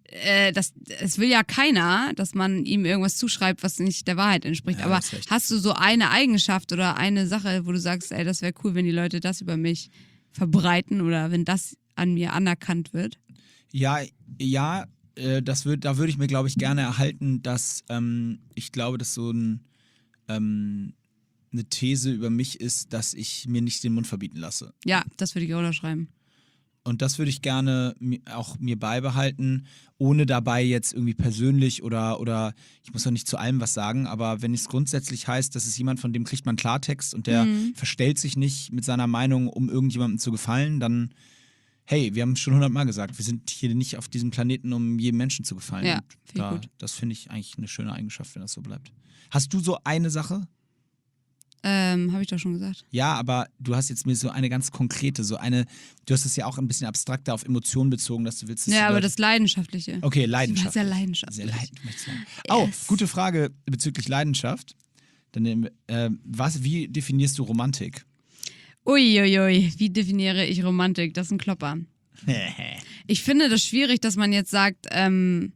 äh, das, es will ja keiner, dass man ihm irgendwas zuschreibt, was nicht der Wahrheit entspricht. Ja, Aber das ist recht. hast du so eine Eigenschaft oder eine Sache, wo du sagst, ey, das wäre cool, wenn die Leute das über mich verbreiten oder wenn das an mir anerkannt wird? Ja, ja, äh, das würd, da würde ich mir, glaube ich, gerne erhalten, dass ähm, ich glaube, dass so ein, ähm, eine These über mich ist, dass ich mir nicht den Mund verbieten lasse. Ja, das würde ich auch unterschreiben. Und das würde ich gerne mi- auch mir beibehalten, ohne dabei jetzt irgendwie persönlich oder, oder ich muss doch nicht zu allem was sagen, aber wenn es grundsätzlich heißt, das ist jemand, von dem kriegt man Klartext und der Mhm. verstellt sich nicht mit seiner Meinung, um irgendjemandem zu gefallen, dann, hey, wir haben es schon hundertmal gesagt, wir sind hier nicht auf diesem Planeten, um jedem Menschen zu gefallen. Ja, Und finde ich da, gut. das finde ich eigentlich eine schöne Eigenschaft, wenn das so bleibt. Hast du so eine Sache? Ähm, habe ich doch schon gesagt. Ja, aber du hast jetzt mir so eine ganz konkrete, so eine, du hast es ja auch ein bisschen abstrakter auf Emotionen bezogen, dass du willst, dass Ja, die aber Leute- das Leidenschaftliche. Okay, Ich war Leidenschaft. sehr leidenschaftlich. Sehr leid, möchtest du sagen. Oh, Yes. gute Frage bezüglich Leidenschaft. Dann, nehmen wir, äh, was, wie definierst du Romantik? Uiuiui, wie definiere ich Romantik? Das ist ein Klopper. Ich finde das schwierig, dass man jetzt sagt, ähm,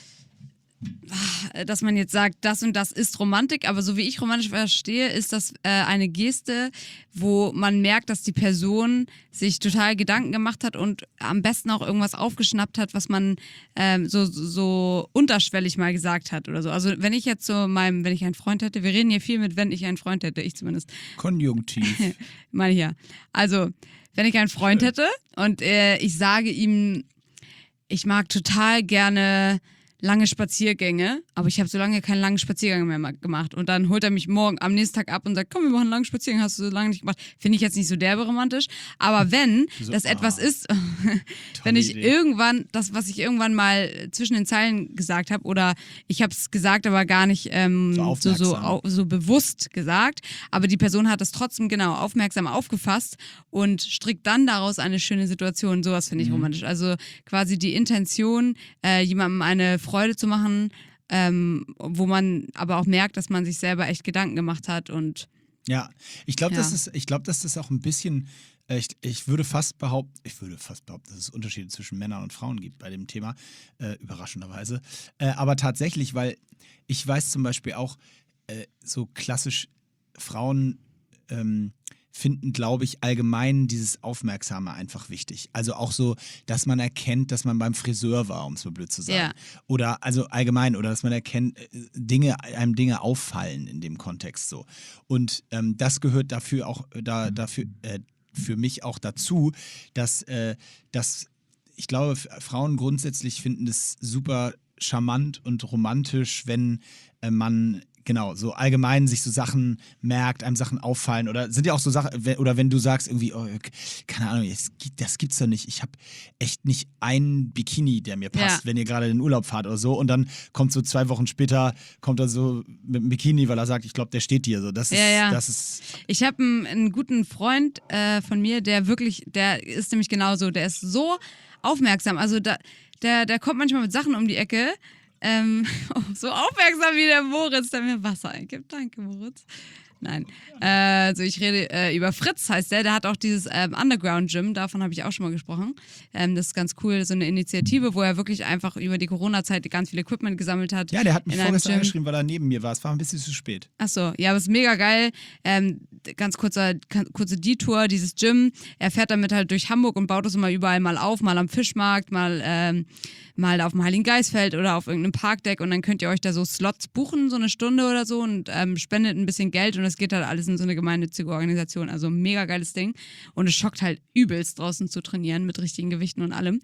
dass man jetzt sagt, das und das ist Romantik, aber so wie ich romantisch verstehe, ist das äh, eine Geste, wo man merkt, dass die Person sich total Gedanken gemacht hat und am besten auch irgendwas aufgeschnappt hat, was man ähm, so, so unterschwellig mal gesagt hat oder so. Also wenn ich jetzt so meinem, wenn ich einen Freund hätte, wir reden hier viel mit, wenn ich einen Freund hätte, ich zumindest, Konjunktiv. meine ich ja. Also, wenn ich einen Freund hätte und äh, ich sage ihm, ich mag total gerne lange Spaziergänge, aber ich habe so lange keinen langen Spaziergang mehr ma- gemacht. Und dann holt er mich morgen am nächsten Tag ab und sagt, komm, wir machen einen langen Spaziergang, hast du so lange nicht gemacht. Finde ich jetzt nicht so derbe romantisch. Aber wenn So, das etwas ah, ist, wenn ich Idee. irgendwann, das, was ich irgendwann mal zwischen den Zeilen gesagt habe, oder ich habe es gesagt, aber gar nicht ähm, So so, so, aufmerksam. au- so bewusst gesagt, aber die Person hat es trotzdem genau aufmerksam aufgefasst und strickt dann daraus eine schöne Situation. Sowas finde ich Mhm. romantisch. Also quasi die Intention, äh, jemandem eine Freude zu machen, ähm, wo man aber auch merkt, dass man sich selber echt Gedanken gemacht hat und Ja, ich glaube, Ja. das ist, ich glaube, dass das auch ein bisschen, äh, ich, ich würde fast behaupten, ich würde fast behaupten, dass es Unterschiede zwischen Männern und Frauen gibt bei dem Thema, äh, überraschenderweise. Äh, aber tatsächlich, weil ich weiß zum Beispiel auch, äh, so klassisch Frauen ähm, finden, glaube ich, allgemein dieses Aufmerksame einfach wichtig. Also auch so, dass man erkennt, dass man beim Friseur war, um es mal blöd zu sagen. Ja. Oder also allgemein, oder dass man erkennt, äh, Dinge, einem Dinge auffallen in dem Kontext so. Und ähm, das gehört dafür auch, äh, da, dafür, äh, für mich auch dazu, dass, äh, dass ich glaube, F- Frauen grundsätzlich finden es super charmant und romantisch, wenn äh, man genau so allgemein sich so Sachen merkt, einem Sachen auffallen oder sind ja auch so Sachen, we- oder wenn du sagst irgendwie, oh, k- keine Ahnung, es gibt, das gibt's doch nicht. Ich habe echt nicht einen Bikini, der mir passt, Ja. wenn ihr gerade in den Urlaub fahrt oder so und dann kommt so zwei Wochen später, kommt er so mit einem Bikini, weil er sagt, ich glaube, der steht dir so. Das ist, Ja, ja. das ist, ich habe einen, einen guten Freund äh, von mir, der wirklich, der ist nämlich genauso, der ist so aufmerksam. Also da, der, der kommt manchmal mit Sachen um die Ecke. Ähm, so aufmerksam wie der Moritz, der mir Wasser eingibt. Danke, Moritz. Nein. Äh, also ich rede äh, über Fritz, heißt der. Der hat auch dieses ähm, Underground-Gym, davon habe ich auch schon mal gesprochen. Ähm, das ist ganz cool, so eine Initiative, wo er wirklich einfach über die Corona-Zeit ganz viel Equipment gesammelt hat. ja, der hat mich in einem vorgestern Gym. angeschrieben, weil er neben mir war. Es war ein bisschen zu spät. Achso, ja, aber es ist mega geil. Ähm, ganz kurzer, kan- kurze Detour, dieses Gym. Er fährt damit halt durch Hamburg und baut es immer überall mal auf, mal am Fischmarkt, mal, ähm, mal auf dem Heiligen Geistfeld oder auf irgendeinem Parkdeck und dann könnt ihr euch da so Slots buchen, so eine Stunde oder so und ähm, spendet ein bisschen Geld und es geht halt alles in so eine gemeinnützige Organisation. Also mega geiles Ding. Und es schockt halt übelst draußen zu trainieren mit richtigen Gewichten und allem.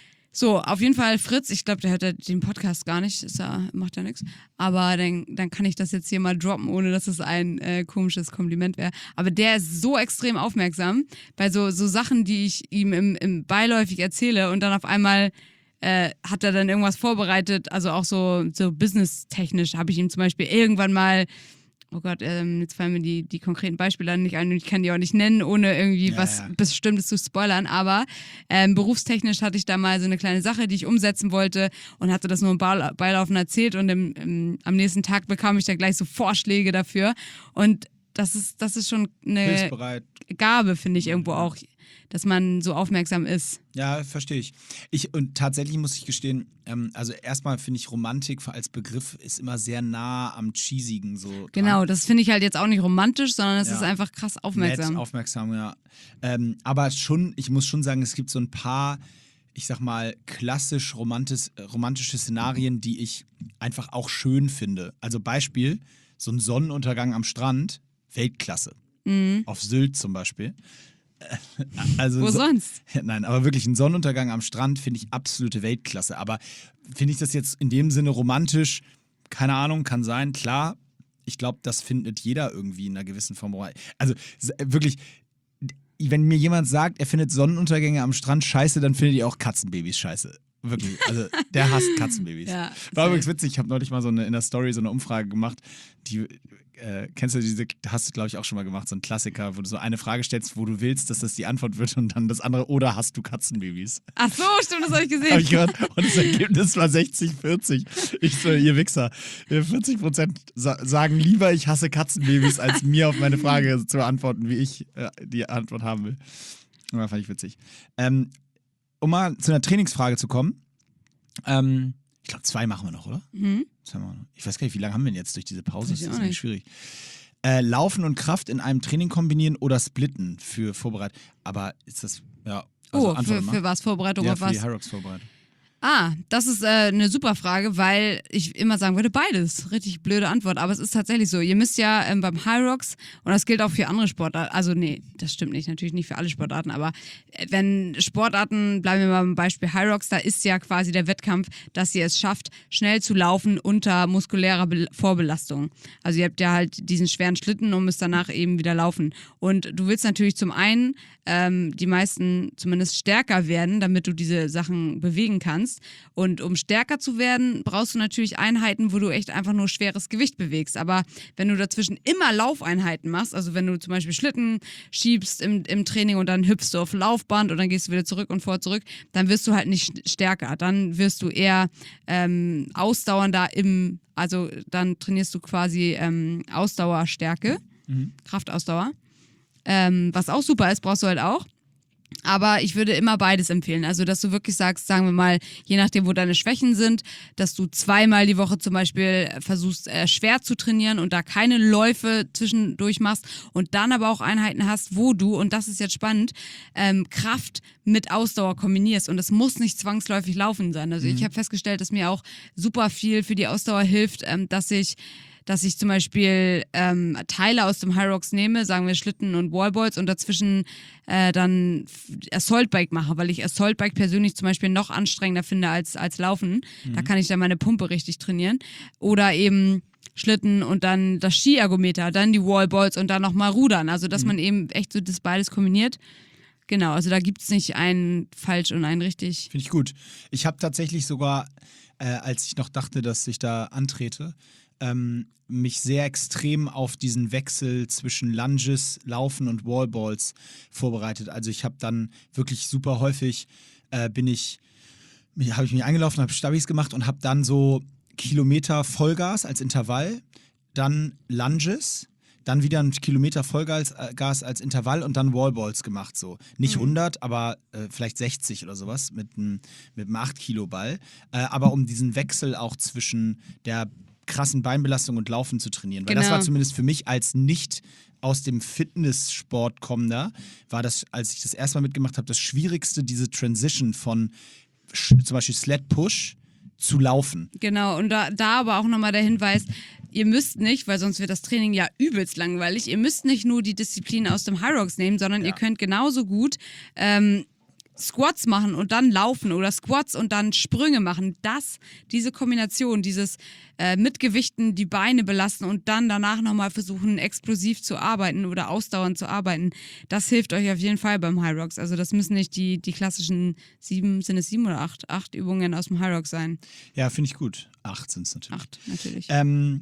So, auf jeden Fall Fritz, ich glaube, der hört ja den Podcast gar nicht, ist ja, macht ja nichts. Aber dann, dann kann ich das jetzt hier mal droppen, ohne dass es ein äh, komisches Kompliment wäre. Aber der ist so extrem aufmerksam bei so, so Sachen, die ich ihm im, im beiläufig erzähle und dann auf einmal äh, hat er dann irgendwas vorbereitet, also auch so, so businesstechnisch habe ich ihm zum Beispiel irgendwann mal, oh Gott, ähm, jetzt fallen mir die, die konkreten Beispiele nicht ein und ich kann die auch nicht nennen, ohne irgendwie Ja, was ja. Bestimmtes zu spoilern, aber ähm, berufstechnisch hatte ich da mal so eine kleine Sache, die ich umsetzen wollte und hatte das nur im Beil- Beilaufen erzählt und im, im, am nächsten Tag bekam ich dann gleich so Vorschläge dafür und das ist, das ist schon eine Hilfsbereit. Gabe, finde ich irgendwo auch, dass man so aufmerksam ist. Ja, verstehe ich. Ich. Und tatsächlich muss ich gestehen, ähm, also erstmal finde ich Romantik als Begriff ist immer sehr nah am Cheesigen so dran. Genau, das finde ich halt jetzt auch nicht romantisch, sondern es Ja. ist einfach krass aufmerksam. Nett, aufmerksam, ja. Ähm, aber schon, ich muss schon sagen, es gibt so ein paar, ich sag mal, klassisch romantisch, romantische Szenarien, die ich einfach auch schön finde. Also Beispiel, so ein Sonnenuntergang am Strand, Weltklasse. Mhm. Auf Sylt zum Beispiel. Also Wo so, sonst? Nein, aber wirklich ein Sonnenuntergang am Strand finde ich absolute Weltklasse. Aber finde ich das jetzt in dem Sinne romantisch? Keine Ahnung, kann sein, klar. Ich glaube, das findet jeder irgendwie in einer gewissen Form. Also s- wirklich, wenn mir jemand sagt, er findet Sonnenuntergänge am Strand scheiße, dann findet ihr auch Katzenbabys scheiße. Wirklich. Also der hasst Katzenbabys. Ja, War übrigens witzig, ich habe neulich mal so eine, in der Story so eine Umfrage gemacht, die, äh, kennst du diese, hast du glaube ich auch schon mal gemacht, so ein Klassiker, wo du so eine Frage stellst, wo du willst, dass das die Antwort wird und dann das andere, oder hast du Katzenbabys? Ach so, stimmt, das habe ich gesehen. Habe ich gehört. Und das Ergebnis war sechzig vierzig. Ich so, ihr Wichser. vierzig Prozent sa sagen lieber, ich hasse Katzenbabys, als mir auf meine Frage zu beantworten, wie ich äh, die Antwort haben will. Und das fand ich witzig. Ähm, um mal zu einer Trainingsfrage zu kommen. Ähm, ich glaube, zwei machen wir noch, oder? Mhm. Zwei machen wir noch. Ich weiß gar nicht, wie lange haben wir denn jetzt durch diese Pause? Weiß Das ich ist auch irgendwie nicht. schwierig. Äh, Laufen und Kraft in einem Training kombinieren oder splitten für Vorbereitung. Aber ist das, ja. Also Oh, antworte für, mal. für was? Vorbereitung Ja, auf für was? die Hyrox Vorbereitung. Ah, das ist äh, eine super Frage, weil ich immer sagen würde, beides. Richtig blöde Antwort, aber es ist tatsächlich so. Ihr müsst ja ähm, beim Hyrox, und das gilt auch für andere Sportarten, also nee, das stimmt nicht, natürlich nicht für alle Sportarten, aber äh, wenn Sportarten, bleiben wir mal beim Beispiel Hyrox, da ist ja quasi der Wettkampf, dass ihr es schafft, schnell zu laufen unter muskulärer Be Vorbelastung. Also ihr habt ja halt diesen schweren Schlitten und müsst danach eben wieder laufen. Und du willst natürlich zum einen ähm, die meisten zumindest stärker werden, damit du diese Sachen bewegen kannst. Und um stärker zu werden, brauchst du natürlich Einheiten, wo du echt einfach nur schweres Gewicht bewegst. Aber wenn du dazwischen immer Laufeinheiten machst, also wenn du zum Beispiel Schlitten schiebst im, im Training und dann hüpfst du auf Laufband und dann gehst du wieder zurück und vor zurück, dann wirst du halt nicht stärker. Dann wirst du eher ähm, ausdauernder im, also dann trainierst du quasi ähm, Ausdauerstärke, Mhm. Kraftausdauer. Ähm, was auch super ist, brauchst du halt auch. Aber ich würde immer beides empfehlen. Also, dass du wirklich sagst, sagen wir mal, je nachdem, wo deine Schwächen sind, dass du zweimal die Woche zum Beispiel versuchst, äh, schwer zu trainieren und da keine Läufe zwischendurch machst und dann aber auch Einheiten hast, wo du, und das ist jetzt spannend, ähm, Kraft mit Ausdauer kombinierst. Und es muss nicht zwangsläufig Laufen sein. Also, ich habe festgestellt, dass mir auch super viel für die Ausdauer hilft, ähm, dass ich dass ich zum Beispiel ähm, Teile aus dem Hyrox nehme, sagen wir Schlitten und Wallballs und dazwischen äh, dann Assault Bike mache, weil ich Assault Bike persönlich zum Beispiel noch anstrengender finde als, als Laufen. Mhm. Da kann ich dann meine Pumpe richtig trainieren. Oder eben Schlitten und dann das Skiergometer, dann die Wallballs und dann nochmal Rudern. Also dass mhm. man eben echt so das beides kombiniert. Genau, also da gibt es nicht ein falsch und ein richtig. Finde ich gut. Ich habe tatsächlich sogar, äh, als ich noch dachte, dass ich da antrete, ähm, mich sehr extrem auf diesen Wechsel zwischen Lunges, Laufen und Wallballs vorbereitet. Also ich habe dann wirklich super häufig, äh, bin ich, habe ich mich eingelaufen, habe Stabis gemacht und habe dann so Kilometer Vollgas als Intervall, dann Lunges, dann wieder ein Kilometer Vollgas äh, Gas als Intervall und dann Wallballs gemacht. So. Nicht Mhm. hundert, aber äh, vielleicht sechzig oder sowas mit einem mit einem acht Kilo Ball. Äh, aber um diesen Wechsel auch zwischen der krassen Beinbelastung und Laufen zu trainieren. Weil Genau. das war zumindest für mich als nicht aus dem Fitnesssport kommender, war das, als ich das erste Mal mitgemacht habe, das Schwierigste, diese Transition von sch- zum Beispiel Sled Push zu laufen. Genau, und da, da aber auch nochmal der Hinweis, ihr müsst nicht, weil sonst wird das Training ja übelst langweilig, ihr müsst nicht nur die Disziplin aus dem Hyrox nehmen, sondern Ja. ihr könnt genauso gut ähm, Squats machen und dann laufen oder Squats und dann Sprünge machen. Das, diese Kombination, dieses äh, mit Gewichten die Beine belasten und dann danach nochmal versuchen, explosiv zu arbeiten oder ausdauernd zu arbeiten, das hilft euch auf jeden Fall beim Hyrox. Also das müssen nicht die, die klassischen sieben, sind es sieben oder acht? Acht Übungen aus dem Hyrox sein. Ja, finde ich gut. Acht sind es natürlich. Acht, natürlich. Ähm,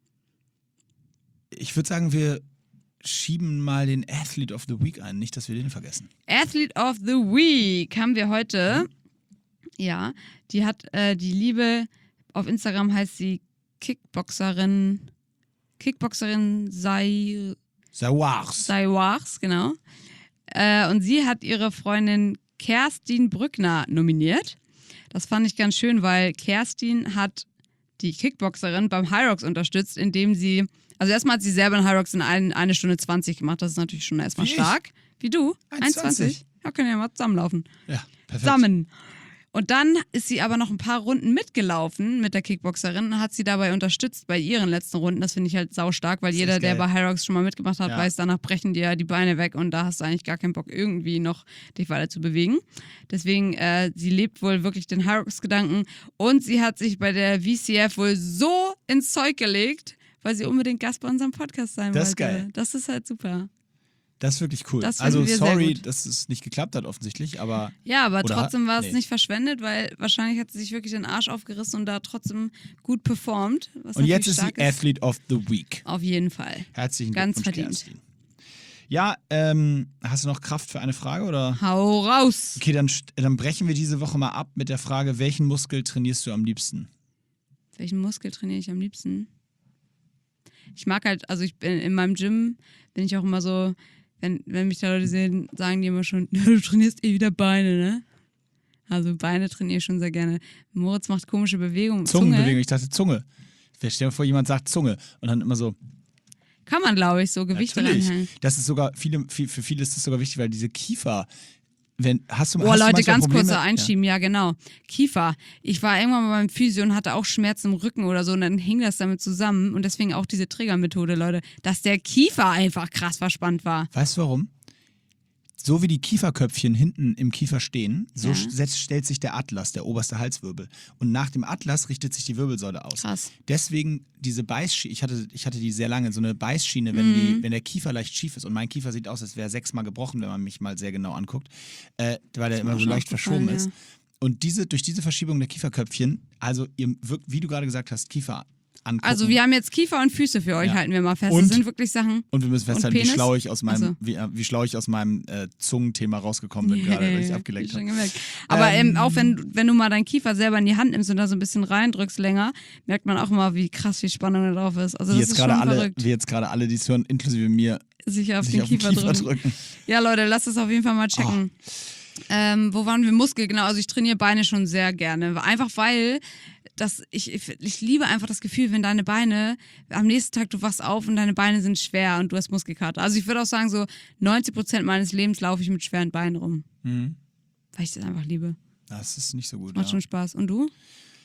ich würde sagen, wir schieben mal den Athlete of the Week ein. Nicht, dass wir den vergessen. Athlete of the Week haben wir heute. Ja, die hat äh, die Liebe, auf Instagram heißt sie Kickboxerin, Kickboxerin sei Sawars. Sawars, genau. Äh, und sie hat ihre Freundin Kerstin Brückner nominiert. Das fand ich ganz schön, weil Kerstin hat die Kickboxerin beim High Rocks unterstützt, indem sie, also erstmal hat sie selber einen High Rocks in ein, eine Stunde zwanzig gemacht, das ist natürlich schon erstmal Wie stark. Wie du? eins zwanzig. Ja, können ja mal zusammenlaufen. Ja, perfekt. Zusammen. Und dann ist sie aber noch ein paar Runden mitgelaufen mit der Kickboxerin und hat sie dabei unterstützt bei ihren letzten Runden. Das finde ich halt saustark, weil Das ist jeder, echt der geil. bei High Rocks schon mal mitgemacht hat, Ja. weiß, danach brechen dir ja die Beine weg und da hast du eigentlich gar keinen Bock, irgendwie noch dich weiter zu bewegen. Deswegen, äh, sie lebt wohl wirklich den High Rocks-Gedanken und sie hat sich bei der V C F wohl so ins Zeug gelegt, weil sie unbedingt Gast bei unserem Podcast sein Das ist wollte. geil. Das ist halt super. Das ist wirklich cool. Das finden Also wir sehr sorry, gut. dass es nicht geklappt hat offensichtlich, aber Ja, aber Oder- trotzdem war es nee. nicht verschwendet, weil wahrscheinlich hat sie sich wirklich den Arsch aufgerissen und da trotzdem gut performt. Was und jetzt natürlich ist sie stark ist. Athlete of the Week. Auf jeden Fall. Herzlichen Ganz Glückwunsch, verdient. Kerstin. Ja, ähm, hast du noch Kraft für eine Frage oder? Hau raus! Okay, dann, st- dann brechen wir diese Woche mal ab mit der Frage, welchen Muskel trainierst du am liebsten? Welchen Muskel trainiere ich am liebsten? Ich mag halt, also ich bin in meinem Gym, bin ich auch immer so, wenn, wenn mich da Leute sehen, sagen die immer schon, du trainierst eh wieder Beine, ne? Also Beine trainiere ich schon sehr gerne. Moritz macht komische Bewegungen. Zungenbewegung, ich dachte Zunge. Stell dir vor, jemand sagt Zunge und dann immer so. Kann man, glaube ich, so Gewichte Natürlich. reinhängen. Das ist sogar, viele, viel- für viele ist das sogar wichtig, weil diese Kiefer, wenn, hast du, Oh, hast du Leute, manchmal ganz Probleme? kurz da einschieben, ja. genau. Kiefer. Ich war irgendwann mal beim Physio und hatte auch Schmerzen im Rücken oder so und dann hing das damit zusammen und deswegen auch diese Trägermethode, Leute, dass der Kiefer einfach krass verspannt war. Ja. Weißt du warum? So wie die Kieferköpfchen hinten im Kiefer stehen, so Ja. setzt, stellt sich der Atlas, der oberste Halswirbel. Und nach dem Atlas richtet sich die Wirbelsäule aus. Krass. Deswegen diese Beißschiene, ich hatte, ich hatte die sehr lange, so eine Beißschiene, wenn, Mhm. die, wenn der Kiefer leicht schief ist. Und mein Kiefer sieht aus, als wäre er sechsmal gebrochen, wenn man mich mal sehr genau anguckt, äh, weil der mir immer auch so schon leicht aufgefallen, verschoben ist. ja. Und diese, durch diese Verschiebung der Kieferköpfchen, also ihr, wirkt, wie du gerade gesagt hast, Kiefer angucken. Also wir haben jetzt Kiefer und Füße für euch, Ja. halten wir mal fest. Und- das sind wirklich Sachen. Und wir müssen festhalten, wie Penis? schlau ich aus meinem, Ach so. wie, äh, wie schlau ich aus meinem äh, Zungenthema rausgekommen bin, gerade, weil ich Ja, abgelenkt schon habe. gemerkt. Aber Ähm, ähm, auch wenn, wenn du mal deinen Kiefer selber in die Hand nimmst und da so ein bisschen reindrückst länger, merkt man auch immer, wie krass viel Spannung da drauf ist. Also Wie das jetzt ist gerade schon alle, verrückt. wie jetzt gerade alle, die es hören, inklusive mir, Sich auf sich den auf Kiefer, den Kiefer drücken. drücken. Ja, Leute, lasst es auf jeden Fall mal checken. Ähm, wo waren wir? Muskel, genau. Also ich trainiere Beine schon sehr gerne. Einfach weil das, ich, ich, ich liebe einfach das Gefühl, wenn deine Beine, am nächsten Tag du wachst auf und deine Beine sind schwer und du hast Muskelkater. Also ich würde auch sagen, so neunzig Prozent meines Lebens laufe ich mit schweren Beinen rum. Mhm. Weil ich das einfach liebe. Das ist nicht so gut. Macht Ja. schon Spaß. Und du?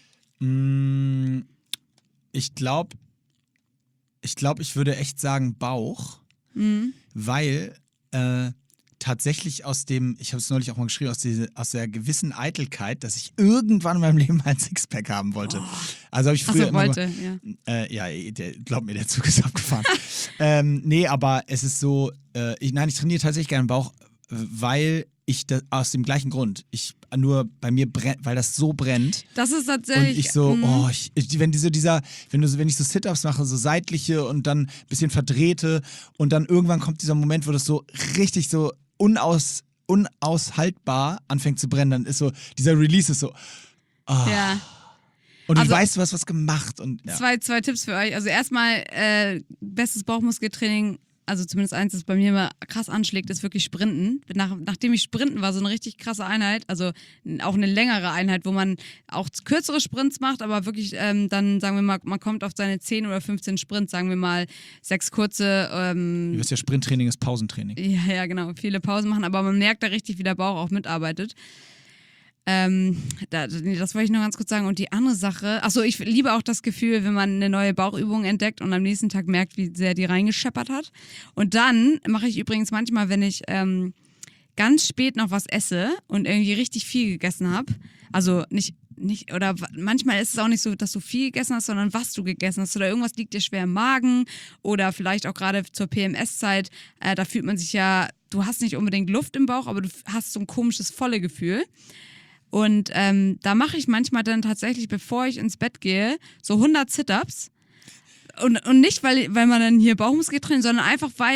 Mm, Ich glaube, ich glaube, ich würde echt sagen Bauch, Mhm. weil äh, tatsächlich aus dem, ich habe es neulich auch mal geschrieben, aus, diese, aus der gewissen Eitelkeit, dass ich irgendwann in meinem Leben mal ein Sixpack haben wollte. Also habe ich früher Achso, immer wollte, mal, ja. Äh, ja, der, glaub mir, der Zug ist abgefahren. ähm, nee, aber es ist so, äh, ich, nein, ich trainiere tatsächlich gerne Bauch, äh, weil ich das, aus dem gleichen Grund, ich nur bei mir brennt, weil das so brennt. Das ist Und tatsächlich. ich so, mhm. oh, ich, ich- wenn diese, dieser, wenn du so, wenn ich so Sit-Ups mache, so seitliche und dann ein bisschen verdrehte und dann irgendwann kommt dieser Moment, wo das so richtig so unaus, unaushaltbar anfängt zu brennen, dann ist so, dieser Release ist so, ah. Ja. Und du Also- weißt, du hast was gemacht und ja. Zwei, zwei Tipps für euch. Also erstmal, äh, bestes Bauchmuskeltraining, also zumindest eins, das bei mir immer krass anschlägt, ist wirklich Sprinten. Nach, nachdem ich Sprinten war, so eine richtig krasse Einheit, also auch eine längere Einheit, wo man auch kürzere Sprints macht, aber wirklich ähm, dann, sagen wir mal, man kommt auf seine zehn oder fünfzehn Sprints, sagen wir mal, sechs kurze. Ähm, Du weißt ja, Sprinttraining ist Pausentraining. ja, ja, genau, viele Pausen machen, aber man merkt da richtig, wie der Bauch auch mitarbeitet. Ähm, da, das wollte ich noch ganz kurz sagen. Und die andere Sache, achso, ich liebe auch das Gefühl, wenn man eine neue Bauchübung entdeckt und am nächsten Tag merkt, wie sehr die reingescheppert hat. Und dann mache ich übrigens manchmal, wenn ich ähm, ganz spät noch was esse und irgendwie richtig viel gegessen habe, also nicht, nicht, oder w- manchmal ist es auch nicht so, dass du viel gegessen hast, sondern was du gegessen hast oder irgendwas liegt dir schwer im Magen oder vielleicht auch gerade zur P M S-Zeit, äh, da fühlt man sich ja, du hast nicht unbedingt Luft im Bauch, aber du f- hast so ein komisches volle Gefühl. Und ähm, da mache ich manchmal dann tatsächlich, bevor ich ins Bett gehe, so hundert Sit-Ups. Und, und nicht, weil, weil man dann hier Bauchmuskel trainiert, sondern einfach, weil ich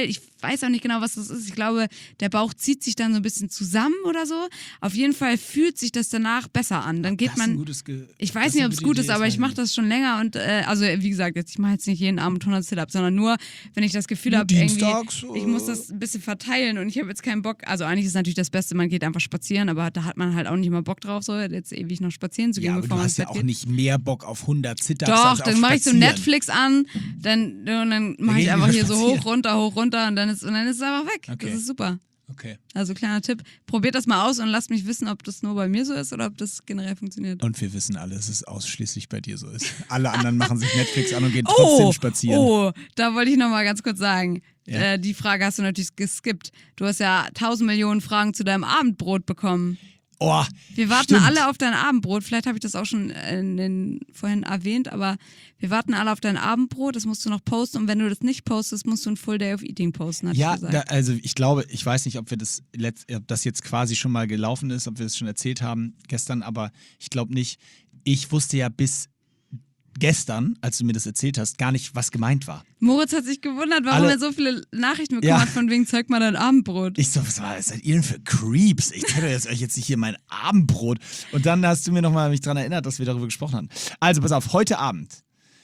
weiß auch nicht genau, was das ist. Ich glaube, der Bauch zieht sich dann so ein bisschen zusammen oder so. Auf jeden Fall fühlt sich das danach besser an. Dann geht Das ist man. ein gutes Ge- Ich das weiß ist nicht, eine ob es gute gut ist, Idee, aber das ich mache das schon länger und äh, also wie gesagt, jetzt ich mache jetzt nicht jeden Abend hundert Sit-Ups, sondern nur, wenn ich das Gefühl Nur habe, irgendwie, dienstags, ich muss das ein bisschen verteilen und ich habe jetzt keinen Bock. Also eigentlich ist natürlich das Beste, man geht einfach spazieren, aber da hat man halt auch nicht immer Bock drauf, so jetzt ewig noch spazieren zu gehen, Ja, aber bevor du man hast ins ja Bett auch geht. nicht mehr Bock auf hundert Sit-Ups Doch, als auf dann mache ich so Spazieren. Netflix an, dann, und dann mache ich gehen einfach wir hier so spazieren. hoch, runter, hoch, runter und dann ist, und dann ist es einfach weg. Okay. Das ist super. Okay. Also kleiner Tipp, probiert das mal aus und lasst mich wissen, ob das nur bei mir so ist oder ob das generell funktioniert. Und wir wissen alle, dass es ausschließlich bei dir so ist. Alle anderen machen sich Netflix an und gehen trotzdem Oh, spazieren. oh, da wollte ich nochmal ganz kurz sagen. Ja. Äh, die Frage hast du natürlich geskippt. Du hast ja tausend Millionen Fragen zu deinem Abendbrot bekommen. Oh, Wir warten stimmt. alle auf dein Abendbrot. Vielleicht habe ich das auch schon in den, vorhin erwähnt, aber wir warten alle auf dein Abendbrot. Das musst du noch posten. Und wenn du das nicht postest, musst du ein Full Day of Eating posten, hat Ja, ich gesagt. da, also ich glaube, ich weiß nicht, ob wir das, letzt, ob das jetzt quasi schon mal gelaufen ist, ob wir das schon erzählt haben gestern, aber ich glaube nicht. Ich wusste ja bis gestern, als du mir das erzählt hast, gar nicht, was gemeint war. Moritz hat sich gewundert, warum Alle- er so viele Nachrichten bekommen Ja. hat, von wegen, zeig mal dein Abendbrot. Ich so, was war das seid ihr denn für Creeps? Ich zeige euch jetzt, jetzt nicht hier mein Abendbrot. Und dann hast du mir nochmal mich daran erinnert, dass wir darüber gesprochen haben. Also pass auf, heute Abend.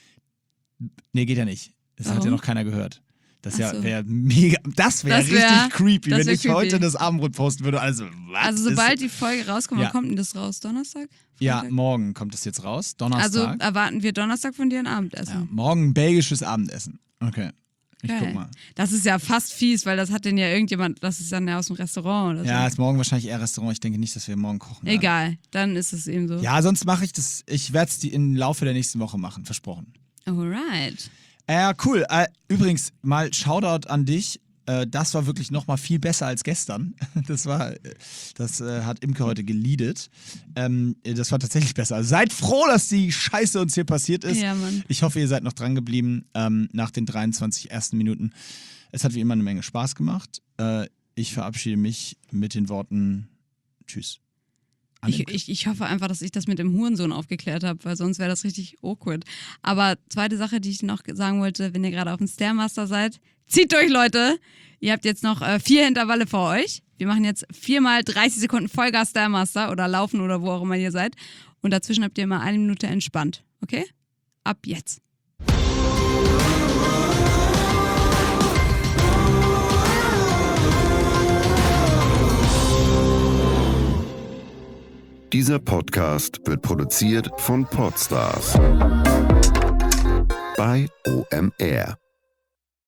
Nee, geht ja nicht. Das hat ja Warum? noch keiner gehört. Das Ach ja so. wäre mega, das wäre Das wär- richtig creepy, das wenn wär ich heute creepy. das Abendbrot posten würde. Also, was Also sobald ist, die Folge rauskommt, Ja. wann kommt denn das raus? Donnerstag? Ja, Freitag? morgen kommt es jetzt raus, Also Donnerstag. erwarten wir Donnerstag von dir ein ja, Abendessen. morgen ein belgisches Abendessen. Okay, ich Geil. guck mal. Das ist ja fast fies, weil das hat denn ja irgendjemand, das ist dann ja aus dem Restaurant oder so. Ja, ist morgen wahrscheinlich eher Restaurant. Ich denke nicht, dass wir morgen kochen werden. Egal, dann ist es eben so. Ja, sonst mache ich das, ich werde es im Laufe der nächsten Woche machen, versprochen. Alright. Ja, cool. Äh, übrigens, mal Shoutout an dich. Äh, das war wirklich nochmal viel besser als gestern. Das war, äh, das äh, hat Imke heute geleadet. Ähm, das war tatsächlich besser. Also seid froh, dass die Scheiße uns hier passiert ist. Ja, Mann. Ich hoffe, ihr seid noch dran geblieben ähm, nach den dreiundzwanzig ersten Minuten. Es hat wie immer eine Menge Spaß gemacht. Äh, ich verabschiede mich mit den Worten Tschüss. An Ich, Imke. ich, ich hoffe einfach, dass ich das mit dem Hurensohn aufgeklärt habe, weil sonst wäre das richtig awkward. Aber zweite Sache, die ich noch sagen wollte, wenn ihr gerade auf dem Stairmaster seid, zieht durch, Leute! Ihr habt jetzt noch äh, vier Intervalle vor euch. Wir machen jetzt viermal dreißig Sekunden Vollgas Stairmaster oder laufen oder wo auch immer ihr seid. Und dazwischen habt ihr immer eine Minute entspannt. Okay? Ab jetzt. Dieser Podcast wird produziert von Podstars bei O M R.